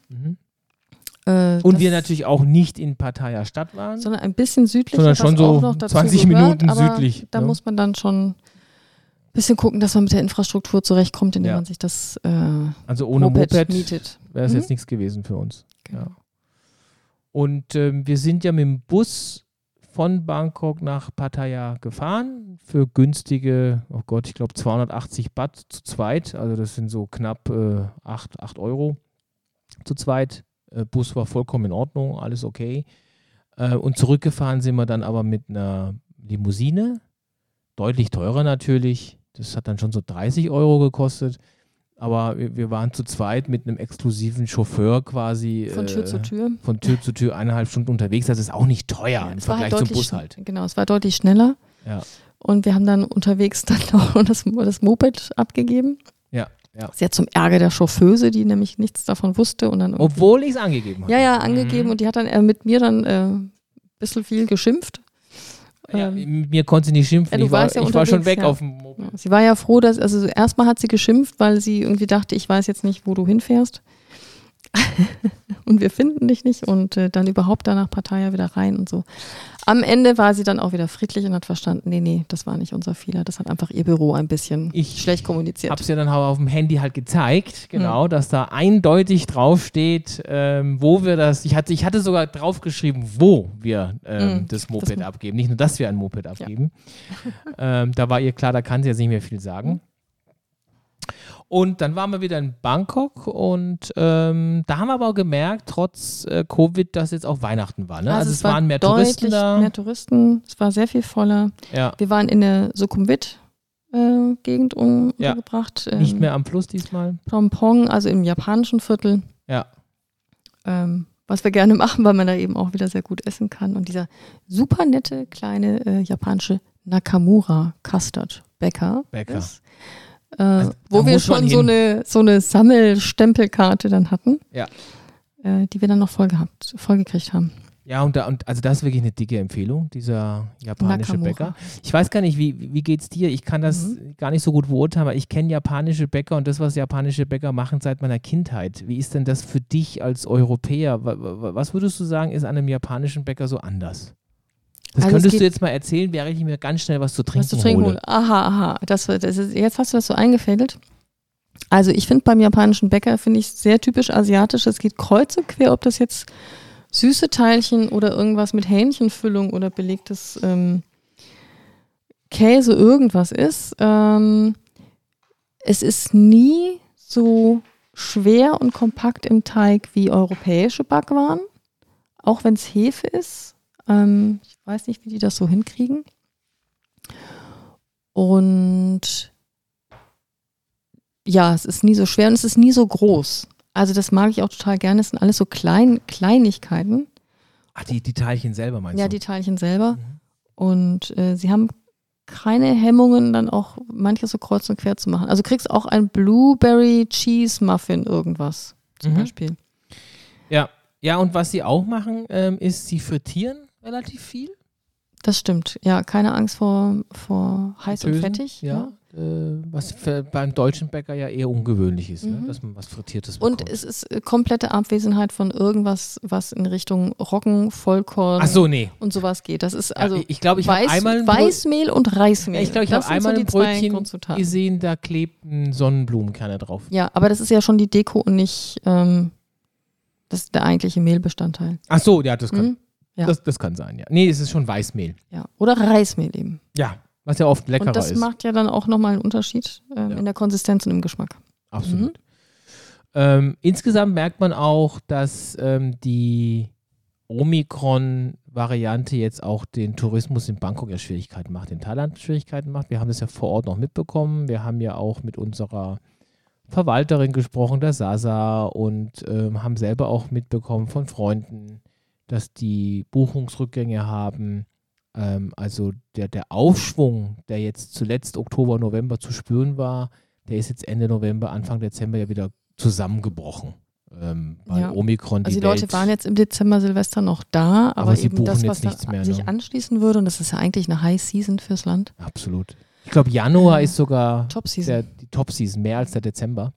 Und wir natürlich auch nicht in Pattaya Stadt waren. Sondern ein bisschen südlich. Sondern schon so 20 Minuten südlich. Da muss man dann schon ein bisschen gucken, dass man mit der Infrastruktur zurechtkommt, indem man sich das also ohne Moped mietet. Wäre es jetzt nichts gewesen für uns. Genau. Ja. Und wir sind ja mit dem Bus von Bangkok nach Pattaya gefahren für günstige, ich glaube 280 Baht zu zweit. Also das sind so knapp 8 Euro zu zweit. Bus war vollkommen in Ordnung, alles okay. Und zurückgefahren sind wir dann aber mit einer Limousine. Deutlich teurer natürlich. Das hat dann schon so 30 Euro gekostet. Aber wir waren zu zweit mit einem exklusiven Chauffeur quasi. Von Tür zu Tür. Von Tür zu Tür 1,5 Stunden unterwegs. Das ist auch nicht teuer im Vergleich zum Bus halt. Genau, es war deutlich schneller. Ja. Und wir haben dann unterwegs dann auch das Moped abgegeben. Ja. Sehr zum Ärger der Chauffeuse, die nämlich nichts davon wusste. Und dann obwohl ich es angegeben habe. Ja, angegeben. Und die hat dann mit mir dann ein bisschen viel geschimpft. Ja, mir konnte sie nicht schimpfen. Ja, ich war schon weg auf dem Moped. Ja, sie war ja froh, also erstmal hat sie geschimpft, weil sie irgendwie dachte, ich weiß jetzt nicht, wo du hinfährst. Und wir finden dich nicht und dann überhaupt da nach Pattaya wieder rein und so. Am Ende war sie dann auch wieder friedlich und hat verstanden, nee, das war nicht unser Fehler. Das hat einfach ihr Büro ein bisschen schlecht kommuniziert. Ich habe es ja dann auf dem Handy halt gezeigt, genau, dass da eindeutig draufsteht, wo wir das, ich hatte sogar draufgeschrieben, wo wir das Moped abgeben. Nicht nur, dass wir ein Moped abgeben. Ja. Da war ihr klar, da kann sie jetzt nicht mehr viel sagen. Und dann waren wir wieder in Bangkok und da haben wir aber auch gemerkt, trotz Covid, dass jetzt auch Weihnachten war. Ne? Also es waren mehr Touristen da. Mehr Touristen, es war sehr viel voller. Ja. Wir waren in der Sukhumvit-Gegend untergebracht. Nicht mehr am Fluss diesmal. Phnom Penh, also im japanischen Viertel. Ja. Was wir gerne machen, weil man da eben auch wieder sehr gut essen kann. Und dieser super nette kleine japanische Nakamura Custard Bäcker ist. Wo wir schon so eine Sammelstempelkarte dann hatten, die wir dann noch voll gekriegt haben. Ja, und also das ist wirklich eine dicke Empfehlung, dieser japanische Nakamura. Bäcker. Ich weiß gar nicht, wie geht's dir? Ich kann das gar nicht so gut beurteilen, aber ich kenne japanische Bäcker und das, was japanische Bäcker machen seit meiner Kindheit. Wie ist denn das für dich als Europäer? Was würdest du sagen, ist an einem japanischen Bäcker so anders? Das könntest du jetzt mal erzählen, während ich mir ganz schnell was zu trinken hole. Aha. Jetzt hast du das so eingefädelt. Also ich finde beim japanischen Bäcker, sehr typisch asiatisch. Es geht kreuz und quer, ob das jetzt süße Teilchen oder irgendwas mit Hähnchenfüllung oder belegtes Käse irgendwas ist. Es ist nie so schwer und kompakt im Teig wie europäische Backwaren, auch wenn es Hefe ist. Ich weiß nicht, wie die das so hinkriegen. Und ja, es ist nie so schwer und es ist nie so groß. Also das mag ich auch total gerne. Es sind alles so Kleinigkeiten. Ach, die Teilchen selber meinst du? Ja, die Teilchen selber. Und sie haben keine Hemmungen, dann auch manches so kreuz und quer zu machen. Also du kriegst auch ein Blueberry Cheese Muffin irgendwas zum Beispiel. Ja, und was sie auch machen, ist, sie frittieren relativ viel. Das stimmt, ja, keine Angst vor heiß und fettig. Ja. Was beim deutschen Bäcker ja eher ungewöhnlich ist, ne? Dass man was Frittiertes bekommt. Und es ist komplette Abwesenheit von irgendwas, was in Richtung Roggen, Vollkorn und sowas geht. Das ist also ich glaube, ich habe einmal Weißmehl und Reismehl. Ich glaube, ich habe einmal ein Brötchen gesehen, da klebten Sonnenblumenkerne drauf. Ja, aber das ist ja schon die Deko und nicht das ist der eigentliche Mehlbestandteil. Ach so, ja, das kann. Ja. Das kann sein, ja. Nee, es ist schon Weißmehl. Ja, oder Reismehl eben. Ja, was ja oft leckerer ist. Und das macht ja dann auch nochmal einen Unterschied in der Konsistenz und im Geschmack. Absolut. Insgesamt merkt man auch, dass die Omikron-Variante jetzt auch den Tourismus in Bangkok ja Schwierigkeiten macht, in Thailand Schwierigkeiten macht. Wir haben das ja vor Ort noch mitbekommen. Wir haben ja auch mit unserer Verwalterin gesprochen, der Sasa, und haben selber auch mitbekommen von Freunden, dass die Buchungsrückgänge haben. Also der Aufschwung, der jetzt zuletzt Oktober, November zu spüren war, der ist jetzt Ende November, Anfang Dezember ja wieder zusammengebrochen. Weil Omikron also die Leute waren jetzt im Dezember, Silvester noch da, aber eben das, was dann mehr, sich anschließen würde, und das ist ja eigentlich eine High Season fürs Land. Absolut. Ich glaube, Januar ist sogar die Top-Season, mehr als der Dezember.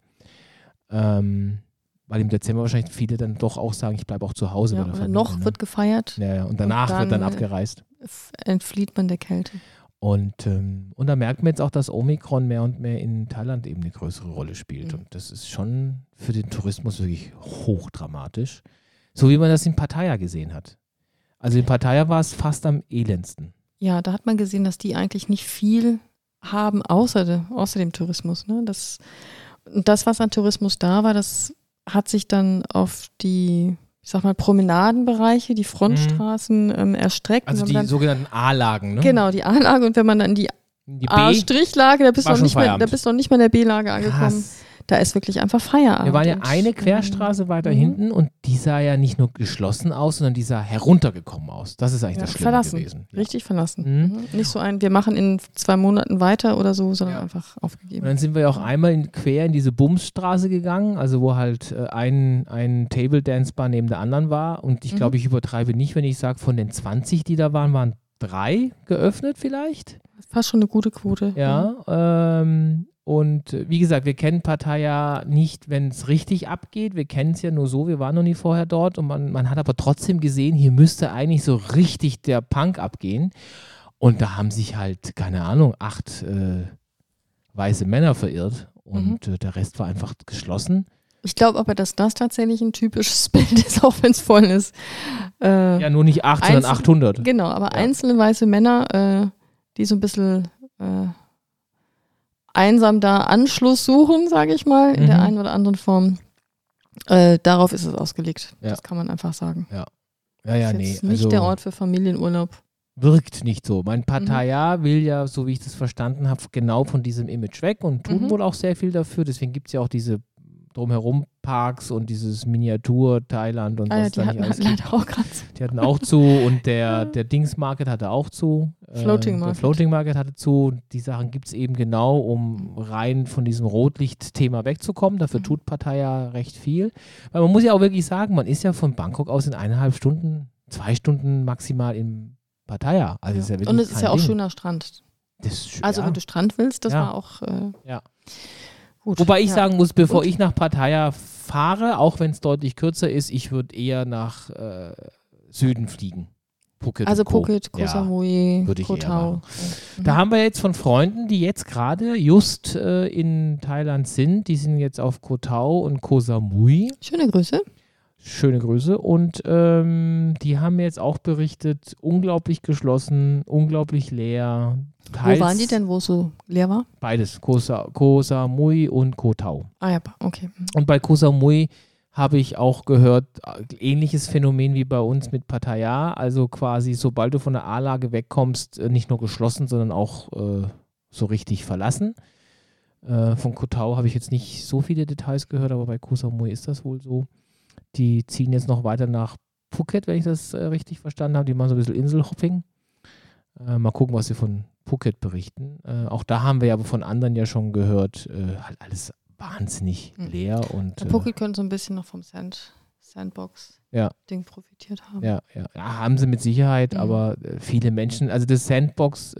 Weil im Dezember wahrscheinlich viele dann doch auch sagen, ich bleibe auch zu Hause. Oder noch wird gefeiert. Ja, und danach wird dann abgereist. Entflieht man der Kälte. Und da merkt man jetzt auch, dass Omikron mehr und mehr in Thailand eben eine größere Rolle spielt. Und das ist schon für den Tourismus wirklich hochdramatisch. So wie man das in Pattaya gesehen hat. Also in Pattaya war es fast am elendsten. Ja, da hat man gesehen, dass die eigentlich nicht viel haben, außer dem Tourismus. Ne? Das, was an Tourismus da war, das hat sich dann auf die, ich sag mal, Promenadenbereiche, die Frontstraßen erstreckt. Also die sogenannten A-Lagen, ne? Genau, die A-Lage. Und wenn man dann die A-Strichlage, da bist du noch nicht mehr in der B-Lage angekommen. Krass. Da ist wirklich einfach Feierabend. Wir waren ja eine Querstraße weiter hinten und die sah ja nicht nur geschlossen aus, sondern die sah heruntergekommen aus. Das ist eigentlich das Schlimme gewesen. Richtig verlassen. Nicht so wir machen in 2 Monaten weiter oder so, sondern einfach aufgegeben. Und dann sind wir ja auch einmal quer in diese Bumsstraße gegangen, also wo halt ein Table-Dance-Bar neben der anderen war. Und ich glaube, ich übertreibe nicht, wenn ich sage, von den 20, die da waren 3 geöffnet vielleicht. Das war schon eine gute Quote. Ja, und wie gesagt, wir kennen Pattaya nicht, wenn es richtig abgeht. Wir kennen es ja nur so, wir waren noch nie vorher dort. Und man hat aber trotzdem gesehen, hier müsste eigentlich so richtig der Punk abgehen. Und da haben sich halt, keine Ahnung, 8 weiße Männer verirrt. Und der Rest war einfach geschlossen. Ich glaube aber, dass das tatsächlich ein typisches Bild ist, auch wenn es voll ist. Ja, nur nicht 8, sondern 800. Genau, aber einzelne weiße Männer, die so ein bisschen einsam da Anschluss suchen, sage ich mal, in der einen oder anderen Form. Darauf ist es ausgelegt. Ja. Das kann man einfach sagen. Ja, ist nicht der Ort für Familienurlaub. Wirkt nicht so. Mein Pattaya will ja, so wie ich das verstanden habe, genau von diesem Image weg und tun wohl auch sehr viel dafür. Deswegen gibt es ja auch diese drumherum Parks und dieses Miniatur-Thailand und was da nicht alles gibt. Die hatten auch zu und der Dings-Market hatte auch zu. Floating Market. Der Floating Market hatte zu. Die Sachen gibt es eben genau, um rein von diesem Rotlicht-Thema wegzukommen. Dafür tut Pattaya recht viel. Weil man muss ja auch wirklich sagen, man ist ja von Bangkok aus in 1,5 Stunden, 2 Stunden maximal in Pattaya. Also ist ja wirklich und es ist ja auch schöner Strand. Wenn du Strand willst, das war auch gut. Wobei ich sagen muss, bevor ich nach Pattaya fahre, auch wenn es deutlich kürzer ist, ich würde eher nach Süden fliegen. Phuket, Phuket, Koh Samui, Koh Tao. Da haben wir jetzt von Freunden, die jetzt gerade just in Thailand sind, die sind jetzt auf Koh Tao und Koh Samui. Schöne Grüße. Und die haben mir jetzt auch berichtet, unglaublich geschlossen, unglaublich leer. Wo waren die denn, wo es so leer war? Beides, Koh Samui und Koh Tao. Ah ja, okay. Und bei Koh Samui habe ich auch gehört, ähnliches Phänomen wie bei uns mit Pattaya, also quasi sobald du von der A-Lage wegkommst, nicht nur geschlossen, sondern auch so richtig verlassen. Von Koh Tao habe ich jetzt nicht so viele Details gehört, aber bei Koh Samui ist das wohl so. Die ziehen jetzt noch weiter nach Phuket, wenn ich das richtig verstanden habe. Die machen so ein bisschen Inselhopping. Mal gucken, was sie von Phuket berichten. Auch da haben wir ja aber von anderen ja schon gehört, halt alles wahnsinnig leer. Und Phuket könnte so ein bisschen noch vom Sandbox-Ding profitiert haben. Ja, haben sie mit Sicherheit, aber viele Menschen, also das Sandbox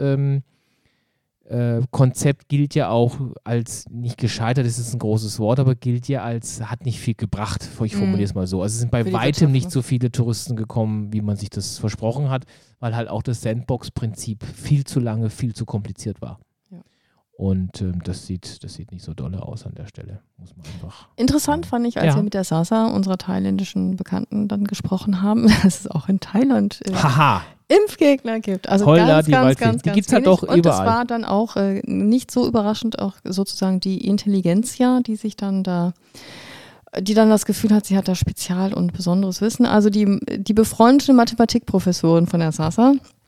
Konzept gilt ja auch als nicht gescheitert, das ist ein großes Wort, aber gilt ja als hat nicht viel gebracht, ich formuliere es mal so. Also es sind bei weitem nicht so viele Touristen gekommen, wie man sich das versprochen hat, weil halt auch das Sandbox-Prinzip viel zu lange, viel zu kompliziert war. Ja. Und das sieht nicht so dolle aus an der Stelle, muss man einfach. Interessant fand ich, als wir mit der Sasa, unserer thailändischen Bekannten, dann gesprochen haben, dass es auch in Thailand Impfgegner gibt. Also Holla, ganz die gibt es halt doch überall. Und es war dann auch nicht so überraschend, auch sozusagen die Intelligenzia, die sich dann die dann das Gefühl hat, sie hat da Spezial- und besonderes Wissen. Also die befreundete Mathematikprofessorin von der Sasa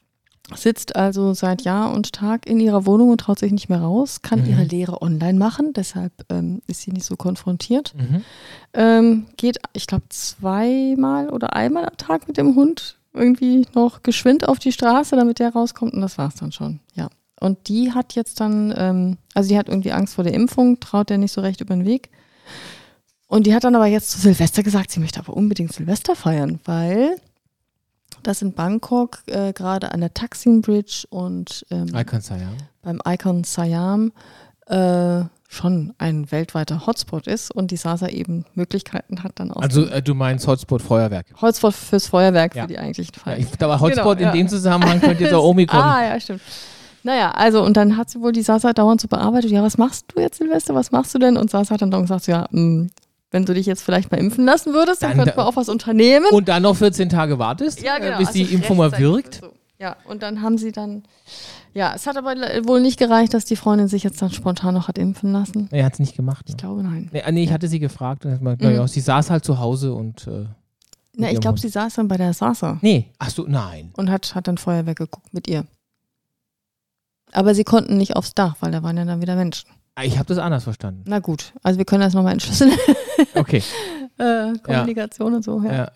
sitzt also seit Jahr und Tag in ihrer Wohnung und traut sich nicht mehr raus, kann ihre Lehre online machen, deshalb ist sie nicht so konfrontiert. Geht, ich glaube, 2-mal oder einmal am Tag mit dem Hund irgendwie noch geschwind auf die Straße, damit der rauskommt und das war's dann schon, ja. Und die hat jetzt dann, also die hat irgendwie Angst vor der Impfung, traut der nicht so recht über den Weg. Und die hat dann aber jetzt zu Silvester gesagt, sie möchte aber unbedingt Silvester feiern, weil das in Bangkok gerade an der Taksim Bridge und Icon Siam. Beim Icon Siam schon ein weltweiter Hotspot ist und die Sasa eben Möglichkeiten hat dann auch. Also du meinst Hotspot Feuerwerk? Hotspot fürs Feuerwerk für die eigentlichen Feiern. Ja, aber Hotspot in dem Zusammenhang könnte jetzt auch Omikron. Ja, stimmt. Naja, also und dann hat sie wohl die Sasa dauernd so bearbeitet, ja, was machst du jetzt, Silvester, was machst du denn? Und Sasa hat dann doch gesagt, ja, wenn du dich jetzt vielleicht mal impfen lassen würdest, dann könnten wir auch was unternehmen. Und dann noch 14 Tage wartest, bis die Impfung mal wirkt. So. Ja, und dann haben sie dann, ja, es hat aber wohl nicht gereicht, dass die Freundin sich jetzt dann spontan noch hat impfen lassen. Nee, hat sie nicht gemacht. Ich glaube, nein. Nee, ich hatte sie gefragt und hat gesagt, naja, sie saß halt zu Hause und ich glaube, sie saß dann bei der Sasa. Nee, ach so, nein. Und hat dann Feuerwerk geguckt mit ihr. Aber sie konnten nicht aufs Dach, weil da waren ja dann wieder Menschen. Ich habe das anders verstanden. Na gut, also wir können das nochmal entschlüsseln. Okay. Kommunikation und so. Ja.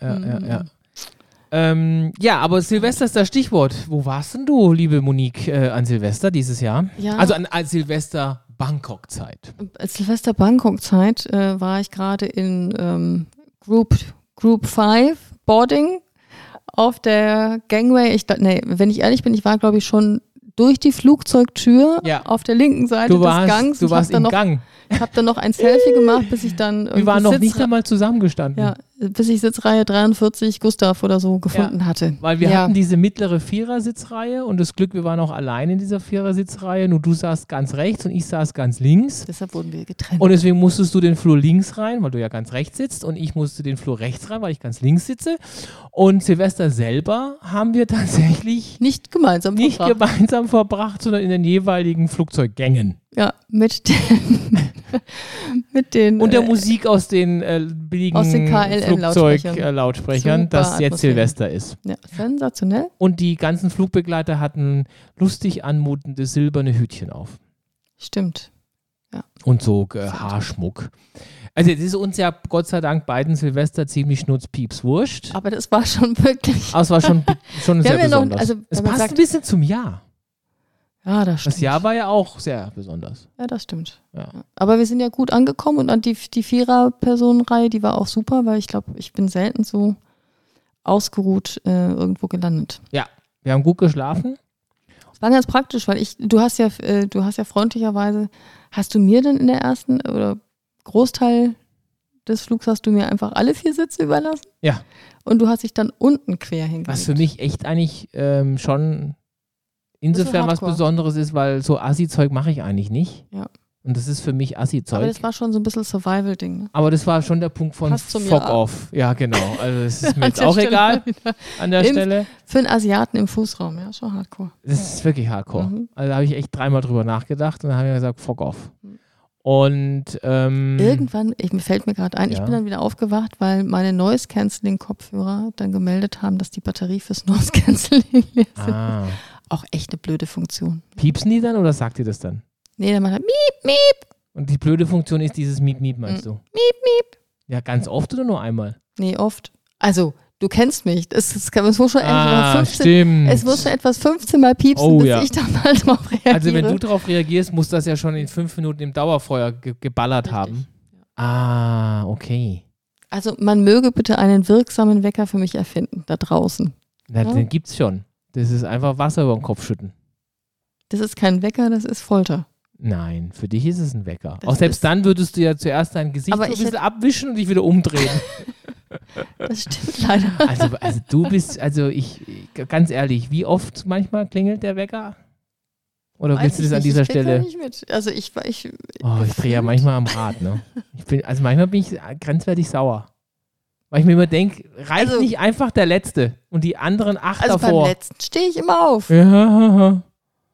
Ja, aber Silvester ist das Stichwort. Wo warst denn du, liebe Monique, an Silvester dieses Jahr? Ja. Also an Silvester Bangkok-Zeit. Silvester Bangkok-Zeit war ich gerade in Group 5 Boarding auf der Gangway. Wenn ich ehrlich bin, ich war, glaube ich, schon durch die Flugzeugtür auf der linken Seite des Gangs. Du warst im Gang. Ich habe dann noch ein Selfie gemacht, bis ich dann wir waren noch nicht einmal zusammengestanden. Ja, bis ich Sitzreihe 43 Gustav oder so gefunden hatte. Weil wir hatten diese mittlere Vierersitzreihe und das Glück, wir waren auch allein in dieser Vierersitzreihe. Nur du saßt ganz rechts und ich saß ganz links. Deshalb wurden wir getrennt. Und deswegen musstest du den Flur links rein, weil du ja ganz rechts sitzt und ich musste den Flur rechts rein, weil ich ganz links sitze. Und Silvester selber haben wir tatsächlich nicht gemeinsam verbracht, sondern in den jeweiligen Flugzeuggängen. Ja, mit den und der Musik aus den billigen Flugzeuglautsprechern, dass jetzt Silvester ist. Ja, sensationell. Und die ganzen Flugbegleiter hatten lustig anmutende silberne Hütchen auf. Stimmt. Ja. Und so Haarschmuck. Also es ist uns ja Gott sei Dank beiden Silvester ziemlich schnurzpieps wurscht. Aber das war schon wirklich... Aber es war schon sehr besonders. Es passt ein bisschen zum Jahr. Ja, das stimmt. Das Jahr war ja auch sehr besonders. Ja, das stimmt. Ja. Aber wir sind ja gut angekommen und an die Vierer-Personenreihe, die war auch super, weil ich glaube, ich bin selten so ausgeruht irgendwo gelandet. Ja, wir haben gut geschlafen. Das war ganz praktisch, weil du hast ja freundlicherweise, hast du mir denn in der ersten oder Großteil des Flugs hast du mir einfach alle 4 Sitze überlassen? Ja. Und du hast dich dann unten quer hingelegt. Was für mich echt eigentlich schon insofern was Besonderes ist, weil so Assi-Zeug mache ich eigentlich nicht. Ja. Und das ist für mich Assi-Zeug. Aber das war schon so ein bisschen Survival-Ding. Ne? Aber das war schon der Punkt von Fuck off. Ja, genau. Also das ist mir jetzt auch egal an der Stelle. Für einen Asiaten im Fußraum, ja, schon hardcore. Das ist wirklich hardcore. Also da habe ich echt 3-mal drüber nachgedacht und dann habe ich gesagt, fuck off. Und irgendwann, fällt mir gerade ein, ich bin dann wieder aufgewacht, weil meine Noise-Canceling-Kopfhörer dann gemeldet haben, dass die Batterie fürs Noise-Canceling leer sind. Auch echt eine blöde Funktion. Piepsen die dann oder sagt ihr das dann? Nee, dann macht er Miep, Miep. Und die blöde Funktion ist dieses Miep, Miep, meinst du? Miep, Miep. Ja, ganz oft oder nur einmal? Nee, oft. Also, du kennst mich. Es muss schon etwas 15 Mal piepsen, bis ich da mal drauf reagiere. Also, wenn du drauf reagierst, muss das ja schon in 5 Minuten im Dauerfeuer geballert haben. Ja. Okay. Also, man möge bitte einen wirksamen Wecker für mich erfinden, da draußen. Na, den gibt's schon. Das ist einfach Wasser über den Kopf schütten. Das ist kein Wecker, das ist Folter. Nein, für dich ist es ein Wecker. Auch selbst dann würdest du ja zuerst dein Gesicht ein bisschen abwischen und dich wieder umdrehen. Das stimmt leider. Also du bist, ganz ehrlich, wie oft manchmal klingelt der Wecker? Oder willst du das an dieser Stelle? Ich nicht mit. Also ich drehe ja manchmal am Rad, ne? Manchmal bin ich grenzwertig sauer. Weil ich mir immer denke, reicht nicht einfach der Letzte und die anderen 8 davor. Also beim Letzten stehe ich immer auf. Ja.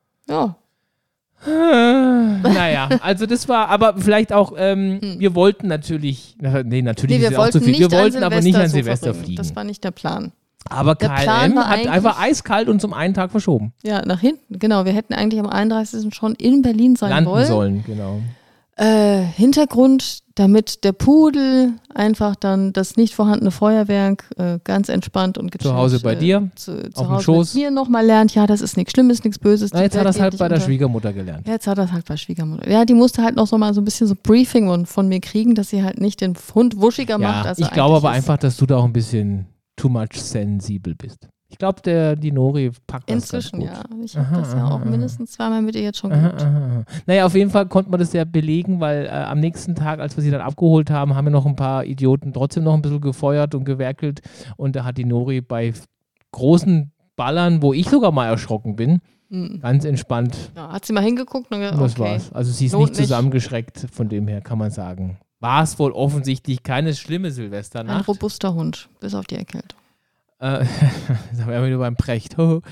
Naja, also das war, aber vielleicht auch, wir wollten natürlich, wir wollten aber nicht an Silvester fliegen. Das war nicht der Plan. Aber KLM hat einfach eiskalt uns um einen Tag verschoben. Ja, nach hinten, genau. Wir hätten eigentlich am 31. schon in Berlin sein landen sollen, genau. Hintergrund, damit der Pudel einfach dann das nicht vorhandene Feuerwerk ganz entspannt und gechillt zu Hause bei dir, auf dem Schoß. Hier nochmal lernt, ja, das ist nichts Schlimmes, nichts Böses. Na, jetzt hat er es halt bei der Schwiegermutter gelernt. Jetzt hat er es halt bei Schwiegermutter. Ja, die musste halt noch so mal so ein bisschen so Briefing von mir kriegen, dass sie halt nicht den Hund wuschiger macht. Als ich glaube aber einfach, dass du da auch ein bisschen too much sensibel bist. Ich glaube, die Nori packt das inzwischen, ganz gut. Ja. Ich habe das ja auch mindestens zweimal mit ihr jetzt schon geübt. Naja, auf jeden Fall konnte man das ja belegen, weil am nächsten Tag, als wir sie dann abgeholt haben, haben wir noch ein paar Idioten trotzdem noch ein bisschen gefeuert und gewerkelt. Und da hat die Nori bei großen Ballern, wo ich sogar mal erschrocken bin, ganz entspannt. Ja, hat sie mal hingeguckt und gesagt, das war's. Also sie ist nicht zusammengeschreckt, von dem her kann man sagen. War es wohl offensichtlich keine schlimme Silvesternacht. Ein robuster Hund, bis auf die Erkältung. Das haben wir wieder beim Precht.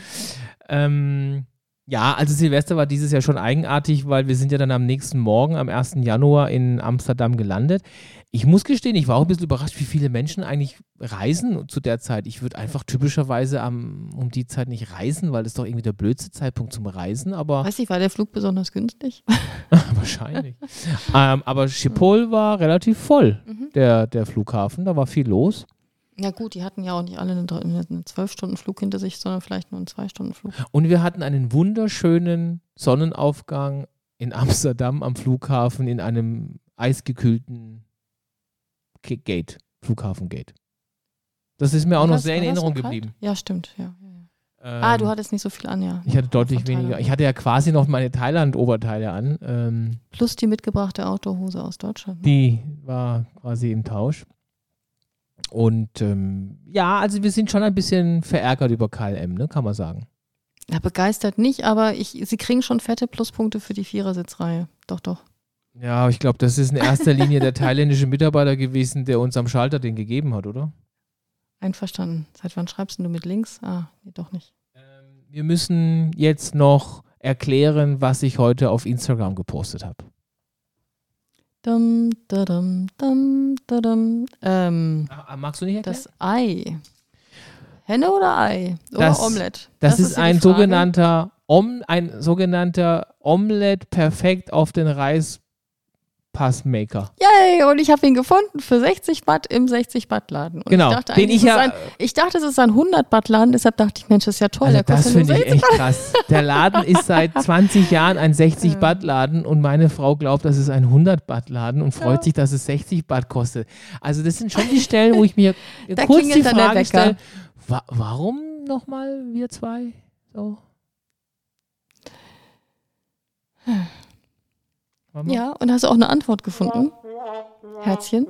Ja, also Silvester war dieses Jahr schon eigenartig, weil wir sind ja dann am nächsten Morgen, am 1. Januar in Amsterdam gelandet. Ich muss gestehen, ich war auch ein bisschen überrascht, wie viele Menschen eigentlich reisen zu der Zeit. Ich würde einfach typischerweise um die Zeit nicht reisen, weil das ist doch irgendwie der blödste Zeitpunkt zum Reisen. Aber weiß nicht, war der Flug besonders günstig? Wahrscheinlich. Aber Schiphol war relativ voll, der Flughafen. Da war viel los. Ja gut, die hatten ja auch nicht alle einen 12-Stunden-Flug hinter sich, sondern vielleicht nur einen 2-Stunden-Flug. Und wir hatten einen wunderschönen Sonnenaufgang in Amsterdam am Flughafen in einem eisgekühlten Flughafengate. Das ist mir auch noch sehr in Erinnerung geblieben. Ja, stimmt. Ja. Du hattest nicht so viel an, ja. Ich hatte deutlich weniger. Ich hatte ja quasi noch meine Thailand-Oberteile an. Plus die mitgebrachte Outdoor-Hose aus Deutschland. Die war quasi im Tausch. Und also wir sind schon ein bisschen verärgert über KLM, ne, kann man sagen. Ja, begeistert nicht, aber sie kriegen schon fette Pluspunkte für die Vierersitzreihe. Doch. Ja, ich glaube, das ist in erster Linie der thailändische Mitarbeiter gewesen, der uns am Schalter den gegeben hat, oder? Einverstanden. Seit wann schreibst du mit links? Nee, doch nicht. Wir müssen jetzt noch erklären, was ich heute auf Instagram gepostet habe. Magst du nicht erklären? Das Ei. Henne oder Ei? Oder Omelette? Das ist ein sogenannter Omelette perfekt auf den Reispassmaker. Yay, und ich habe ihn gefunden für 60 Baht im 60-Baht-Laden. Genau. Ich dachte, es ist ein 100-Baht-Laden, deshalb dachte ich, Mensch, das ist ja toll. Also das finde ich echt krass. Der Laden ist seit 20 Jahren ein 60-Baht-Laden und meine Frau glaubt, das ist ein 100-Baht-Laden und freut sich, dass es 60 Baht kostet. Also das sind schon die Stellen, wo ich mir kurz die Frage stelle, warum nochmal wir zwei? So. Ja, und hast du auch eine Antwort gefunden? Herzchen?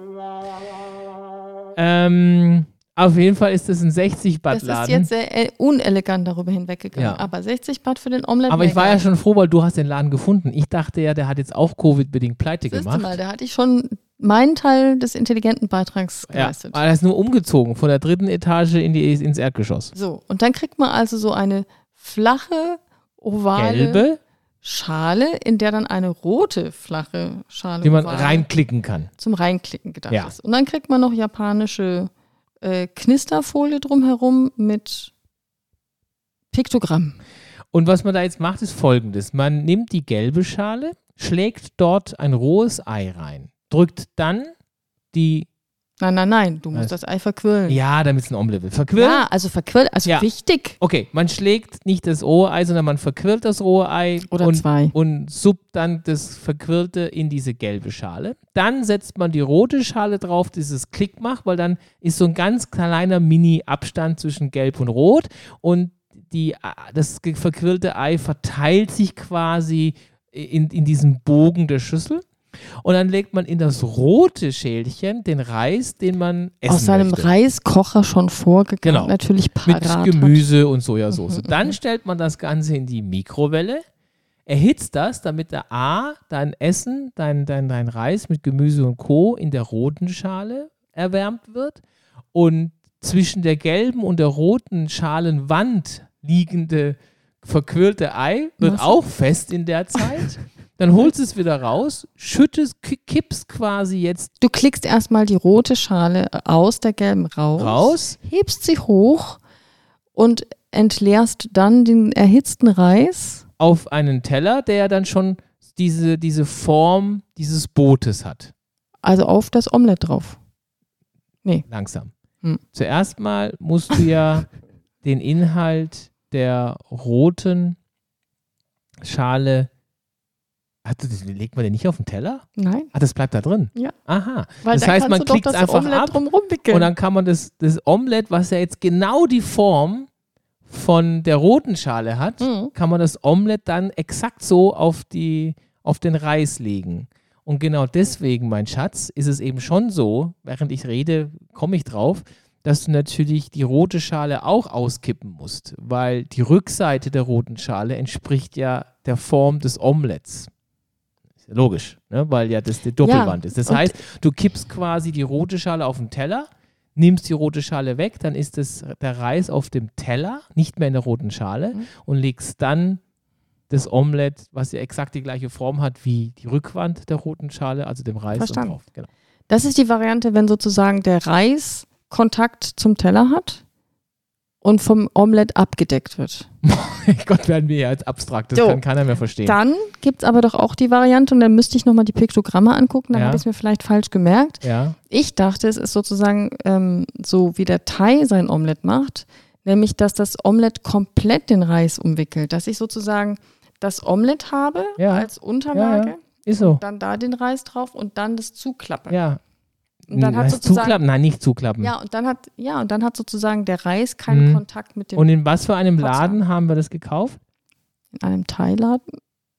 Auf jeden Fall ist das ein 60-Baht-Laden. Das ist jetzt sehr unelegant darüber hinweggegangen. Ja. Aber 60 Baht für den Omelette. Aber ich war ja schon froh, weil du hast den Laden gefunden. Ich dachte ja, der hat jetzt auch Covid-bedingt pleite gemacht. Mal, da hatte ich schon meinen Teil des intelligenten Beitrags geleistet. Ja, er ist nur umgezogen, von der 3. Etage ins Erdgeschoss. So, und dann kriegt man also so eine flache, ovale gelbe Schale, in der dann eine rote, flache Schale, die man reinklicken kann. Zum Reinklicken gedacht ist. Und dann kriegt man noch japanische Knisterfolie drumherum mit Piktogramm. Und was man da jetzt macht, ist Folgendes. Man nimmt die gelbe Schale, schlägt dort ein rohes Ei rein, drückt dann die... Nein, du musst das Ei verquirlen. Ja, damit es ein Omelette wird. Verquirlen? Ja, also verquirlen, wichtig. Okay, man schlägt nicht das rohe Ei, sondern man verquirlt das rohe Ei und suppt dann das Verquirlte in diese gelbe Schale. Dann setzt man die rote Schale drauf, dieses Klick macht, weil dann ist so ein ganz kleiner Mini-Abstand zwischen gelb und rot und das verquirlte Ei verteilt sich quasi in diesem Bogen der Schüssel. Und dann legt man in das rote Schälchen den Reis, den man essen aus seinem möchte. Reiskocher schon vorgegangen, genau. Natürlich parat mit Gemüse und Sojasauce. Dann stellt man das Ganze in die Mikrowelle, erhitzt das, damit dein Essen, dein Reis mit Gemüse und Co. in der roten Schale erwärmt wird und zwischen der gelben und der roten Schalenwand liegende verquirlte Ei wird auch fest in der Zeit. Dann holst du es wieder raus, kippst quasi jetzt. Du klickst erstmal die rote Schale aus der gelben raus, hebst sie hoch, und entleerst dann den erhitzten Reis auf einen Teller, der dann schon diese Form dieses Bootes hat. Also auf das Omelett drauf. Nee. Langsam. Zuerst mal musst du ja den Inhalt der roten Schale, legt man den nicht auf den Teller? Nein. Das bleibt da drin? Ja. Aha. Weil das heißt, man klickt es einfach ab und dann kann man das Omelett, was ja jetzt genau die Form von der roten Schale hat, kann man das Omelett dann exakt so auf den Reis legen. Und genau deswegen, mein Schatz, ist es eben schon so, während ich rede, komme ich drauf, dass du natürlich die rote Schale auch auskippen musst, weil die Rückseite der roten Schale entspricht ja der Form des Omelettes. Ist ja logisch, ne? Weil ja das die Doppelwand ist. Das heißt, du kippst quasi die rote Schale auf den Teller, nimmst die rote Schale weg, dann ist der Reis auf dem Teller, nicht mehr in der roten Schale und legst dann das Omelett, was ja exakt die gleiche Form hat wie die Rückwand der roten Schale, also dem Reis Verstanden. drauf. Genau. Das ist die Variante, wenn sozusagen der Reis Kontakt zum Teller hat und vom Omelett abgedeckt wird. Gott, werden wir ja jetzt abstrakt, das kann keiner mehr verstehen. Dann gibt es aber doch auch die Variante, und dann müsste ich nochmal die Piktogramme angucken, dann habe ich es mir vielleicht falsch gemerkt. Ja. Ich dachte, es ist sozusagen so, wie der Thai sein Omelett macht, nämlich, dass das Omelett komplett den Reis umwickelt, dass ich sozusagen das Omelett habe als Unterlage, ist so. Und dann da den Reis drauf und dann das zuklappen. Ja. Und dann hat sozusagen, zuklappen? Nein, nicht zuklappen. Ja, und dann hat sozusagen der Reis keinen Kontakt mit dem. Und in was für einem Laden haben wir das gekauft? In einem Thailaden.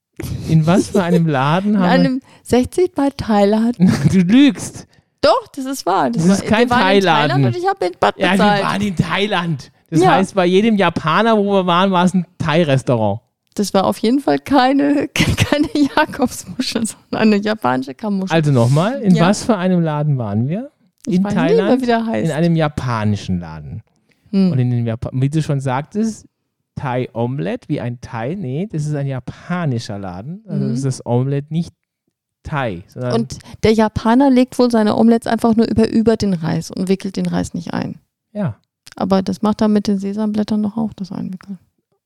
In was für einem Laden haben wir? In einem 60-Baht-Thailaden. Du lügst. Doch, das ist wahr. Das ist kein Thailaden. Und ich habe in Bad bezahlt. Ja, wir waren in Thailand. Das heißt, bei jedem Japaner, wo wir waren, war es ein Thai-Restaurant. Das war auf jeden Fall keine Jakobsmuschel, sondern eine japanische Kammuschel. Also nochmal, in was für einem Laden waren wir? In Thailand? Nicht mehr, wie der heißt. In einem japanischen Laden. Und in dem wie du schon sagtest, Thai Omelette, wie ein Thai, nee, das ist ein japanischer Laden. Also ist das Omelette nicht Thai. Sondern und der Japaner legt wohl seine Omelettes einfach nur über den Reis und wickelt den Reis nicht ein. Ja. Aber das macht er mit den Sesamblättern doch auch, das Einwickeln.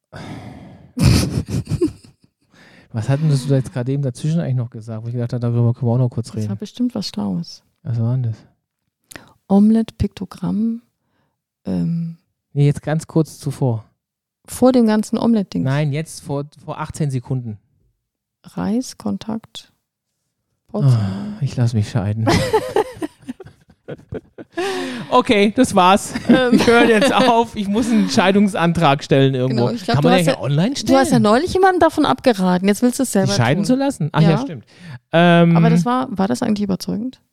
Was hattest du da jetzt gerade eben dazwischen eigentlich noch gesagt? Wo ich gedacht habe, darüber können wir auch noch kurz reden. Das war bestimmt was Schlaues. Was war denn das? Omelette, Piktogramm. Nee, jetzt ganz kurz zuvor. Vor dem ganzen Omelette-Ding. Nein, jetzt vor 18 Sekunden. Reis, Kontakt. Ich lasse mich scheiden. Okay, das war's. Ich höre jetzt auf. Ich muss einen Scheidungsantrag stellen irgendwo. Genau, glaub, kann man den ja online stellen? Du hast ja neulich jemandem davon abgeraten. Jetzt willst du es selber die scheiden tun. zu lassen? Ach ja, stimmt. Aber das war das eigentlich überzeugend?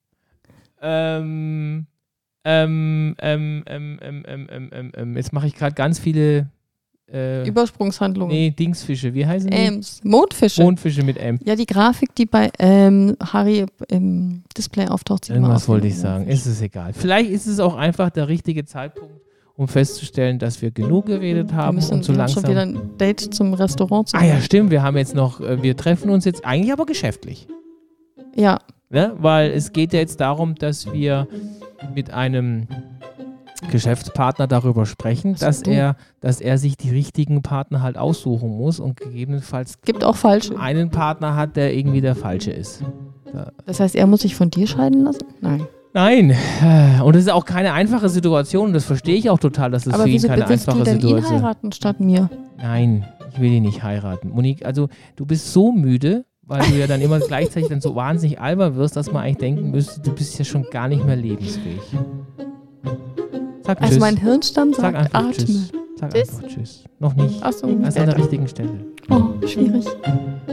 Jetzt mache ich gerade ganz viele Übersprungshandlungen. Nee, Dingsfische. Wie heißen die? Mondfische. Mondfische mit M. Ja, die Grafik, die bei Harry im Display auftaucht, sieht irgendwas wollte ich sagen. Ist es egal. Vielleicht ist es auch einfach der richtige Zeitpunkt, um festzustellen, dass wir genug geredet haben und so langsam. Schon wieder ein Date zum Restaurant zu ja, stimmt. Wir haben jetzt noch, wir treffen uns jetzt eigentlich aber geschäftlich. Ja. Ne? Weil es geht ja jetzt darum, dass wir mit einem Geschäftspartner darüber sprechen, dass er sich die richtigen Partner halt aussuchen muss und gegebenenfalls gibt auch falsche. Einen Partner hat, der irgendwie der falsche ist. Das heißt, er muss sich von dir scheiden lassen? Nein. Und das ist auch keine einfache Situation. Das verstehe ich auch total, dass das für ihn keine einfache Situation ist. Aber wieso willst du denn ihn heiraten statt mir? Nein, ich will ihn nicht heiraten. Monique, also du bist so müde, weil du ja dann immer gleichzeitig dann so wahnsinnig albern wirst, dass man eigentlich denken müsste, du bist ja schon gar nicht mehr lebensfähig. Sag also tschüss. Mein Hirnstamm sagt atme. Tschüss. Sag einfach tschüss. Noch nicht. Ach so, erst an der richtigen Stelle. Oh, schwierig.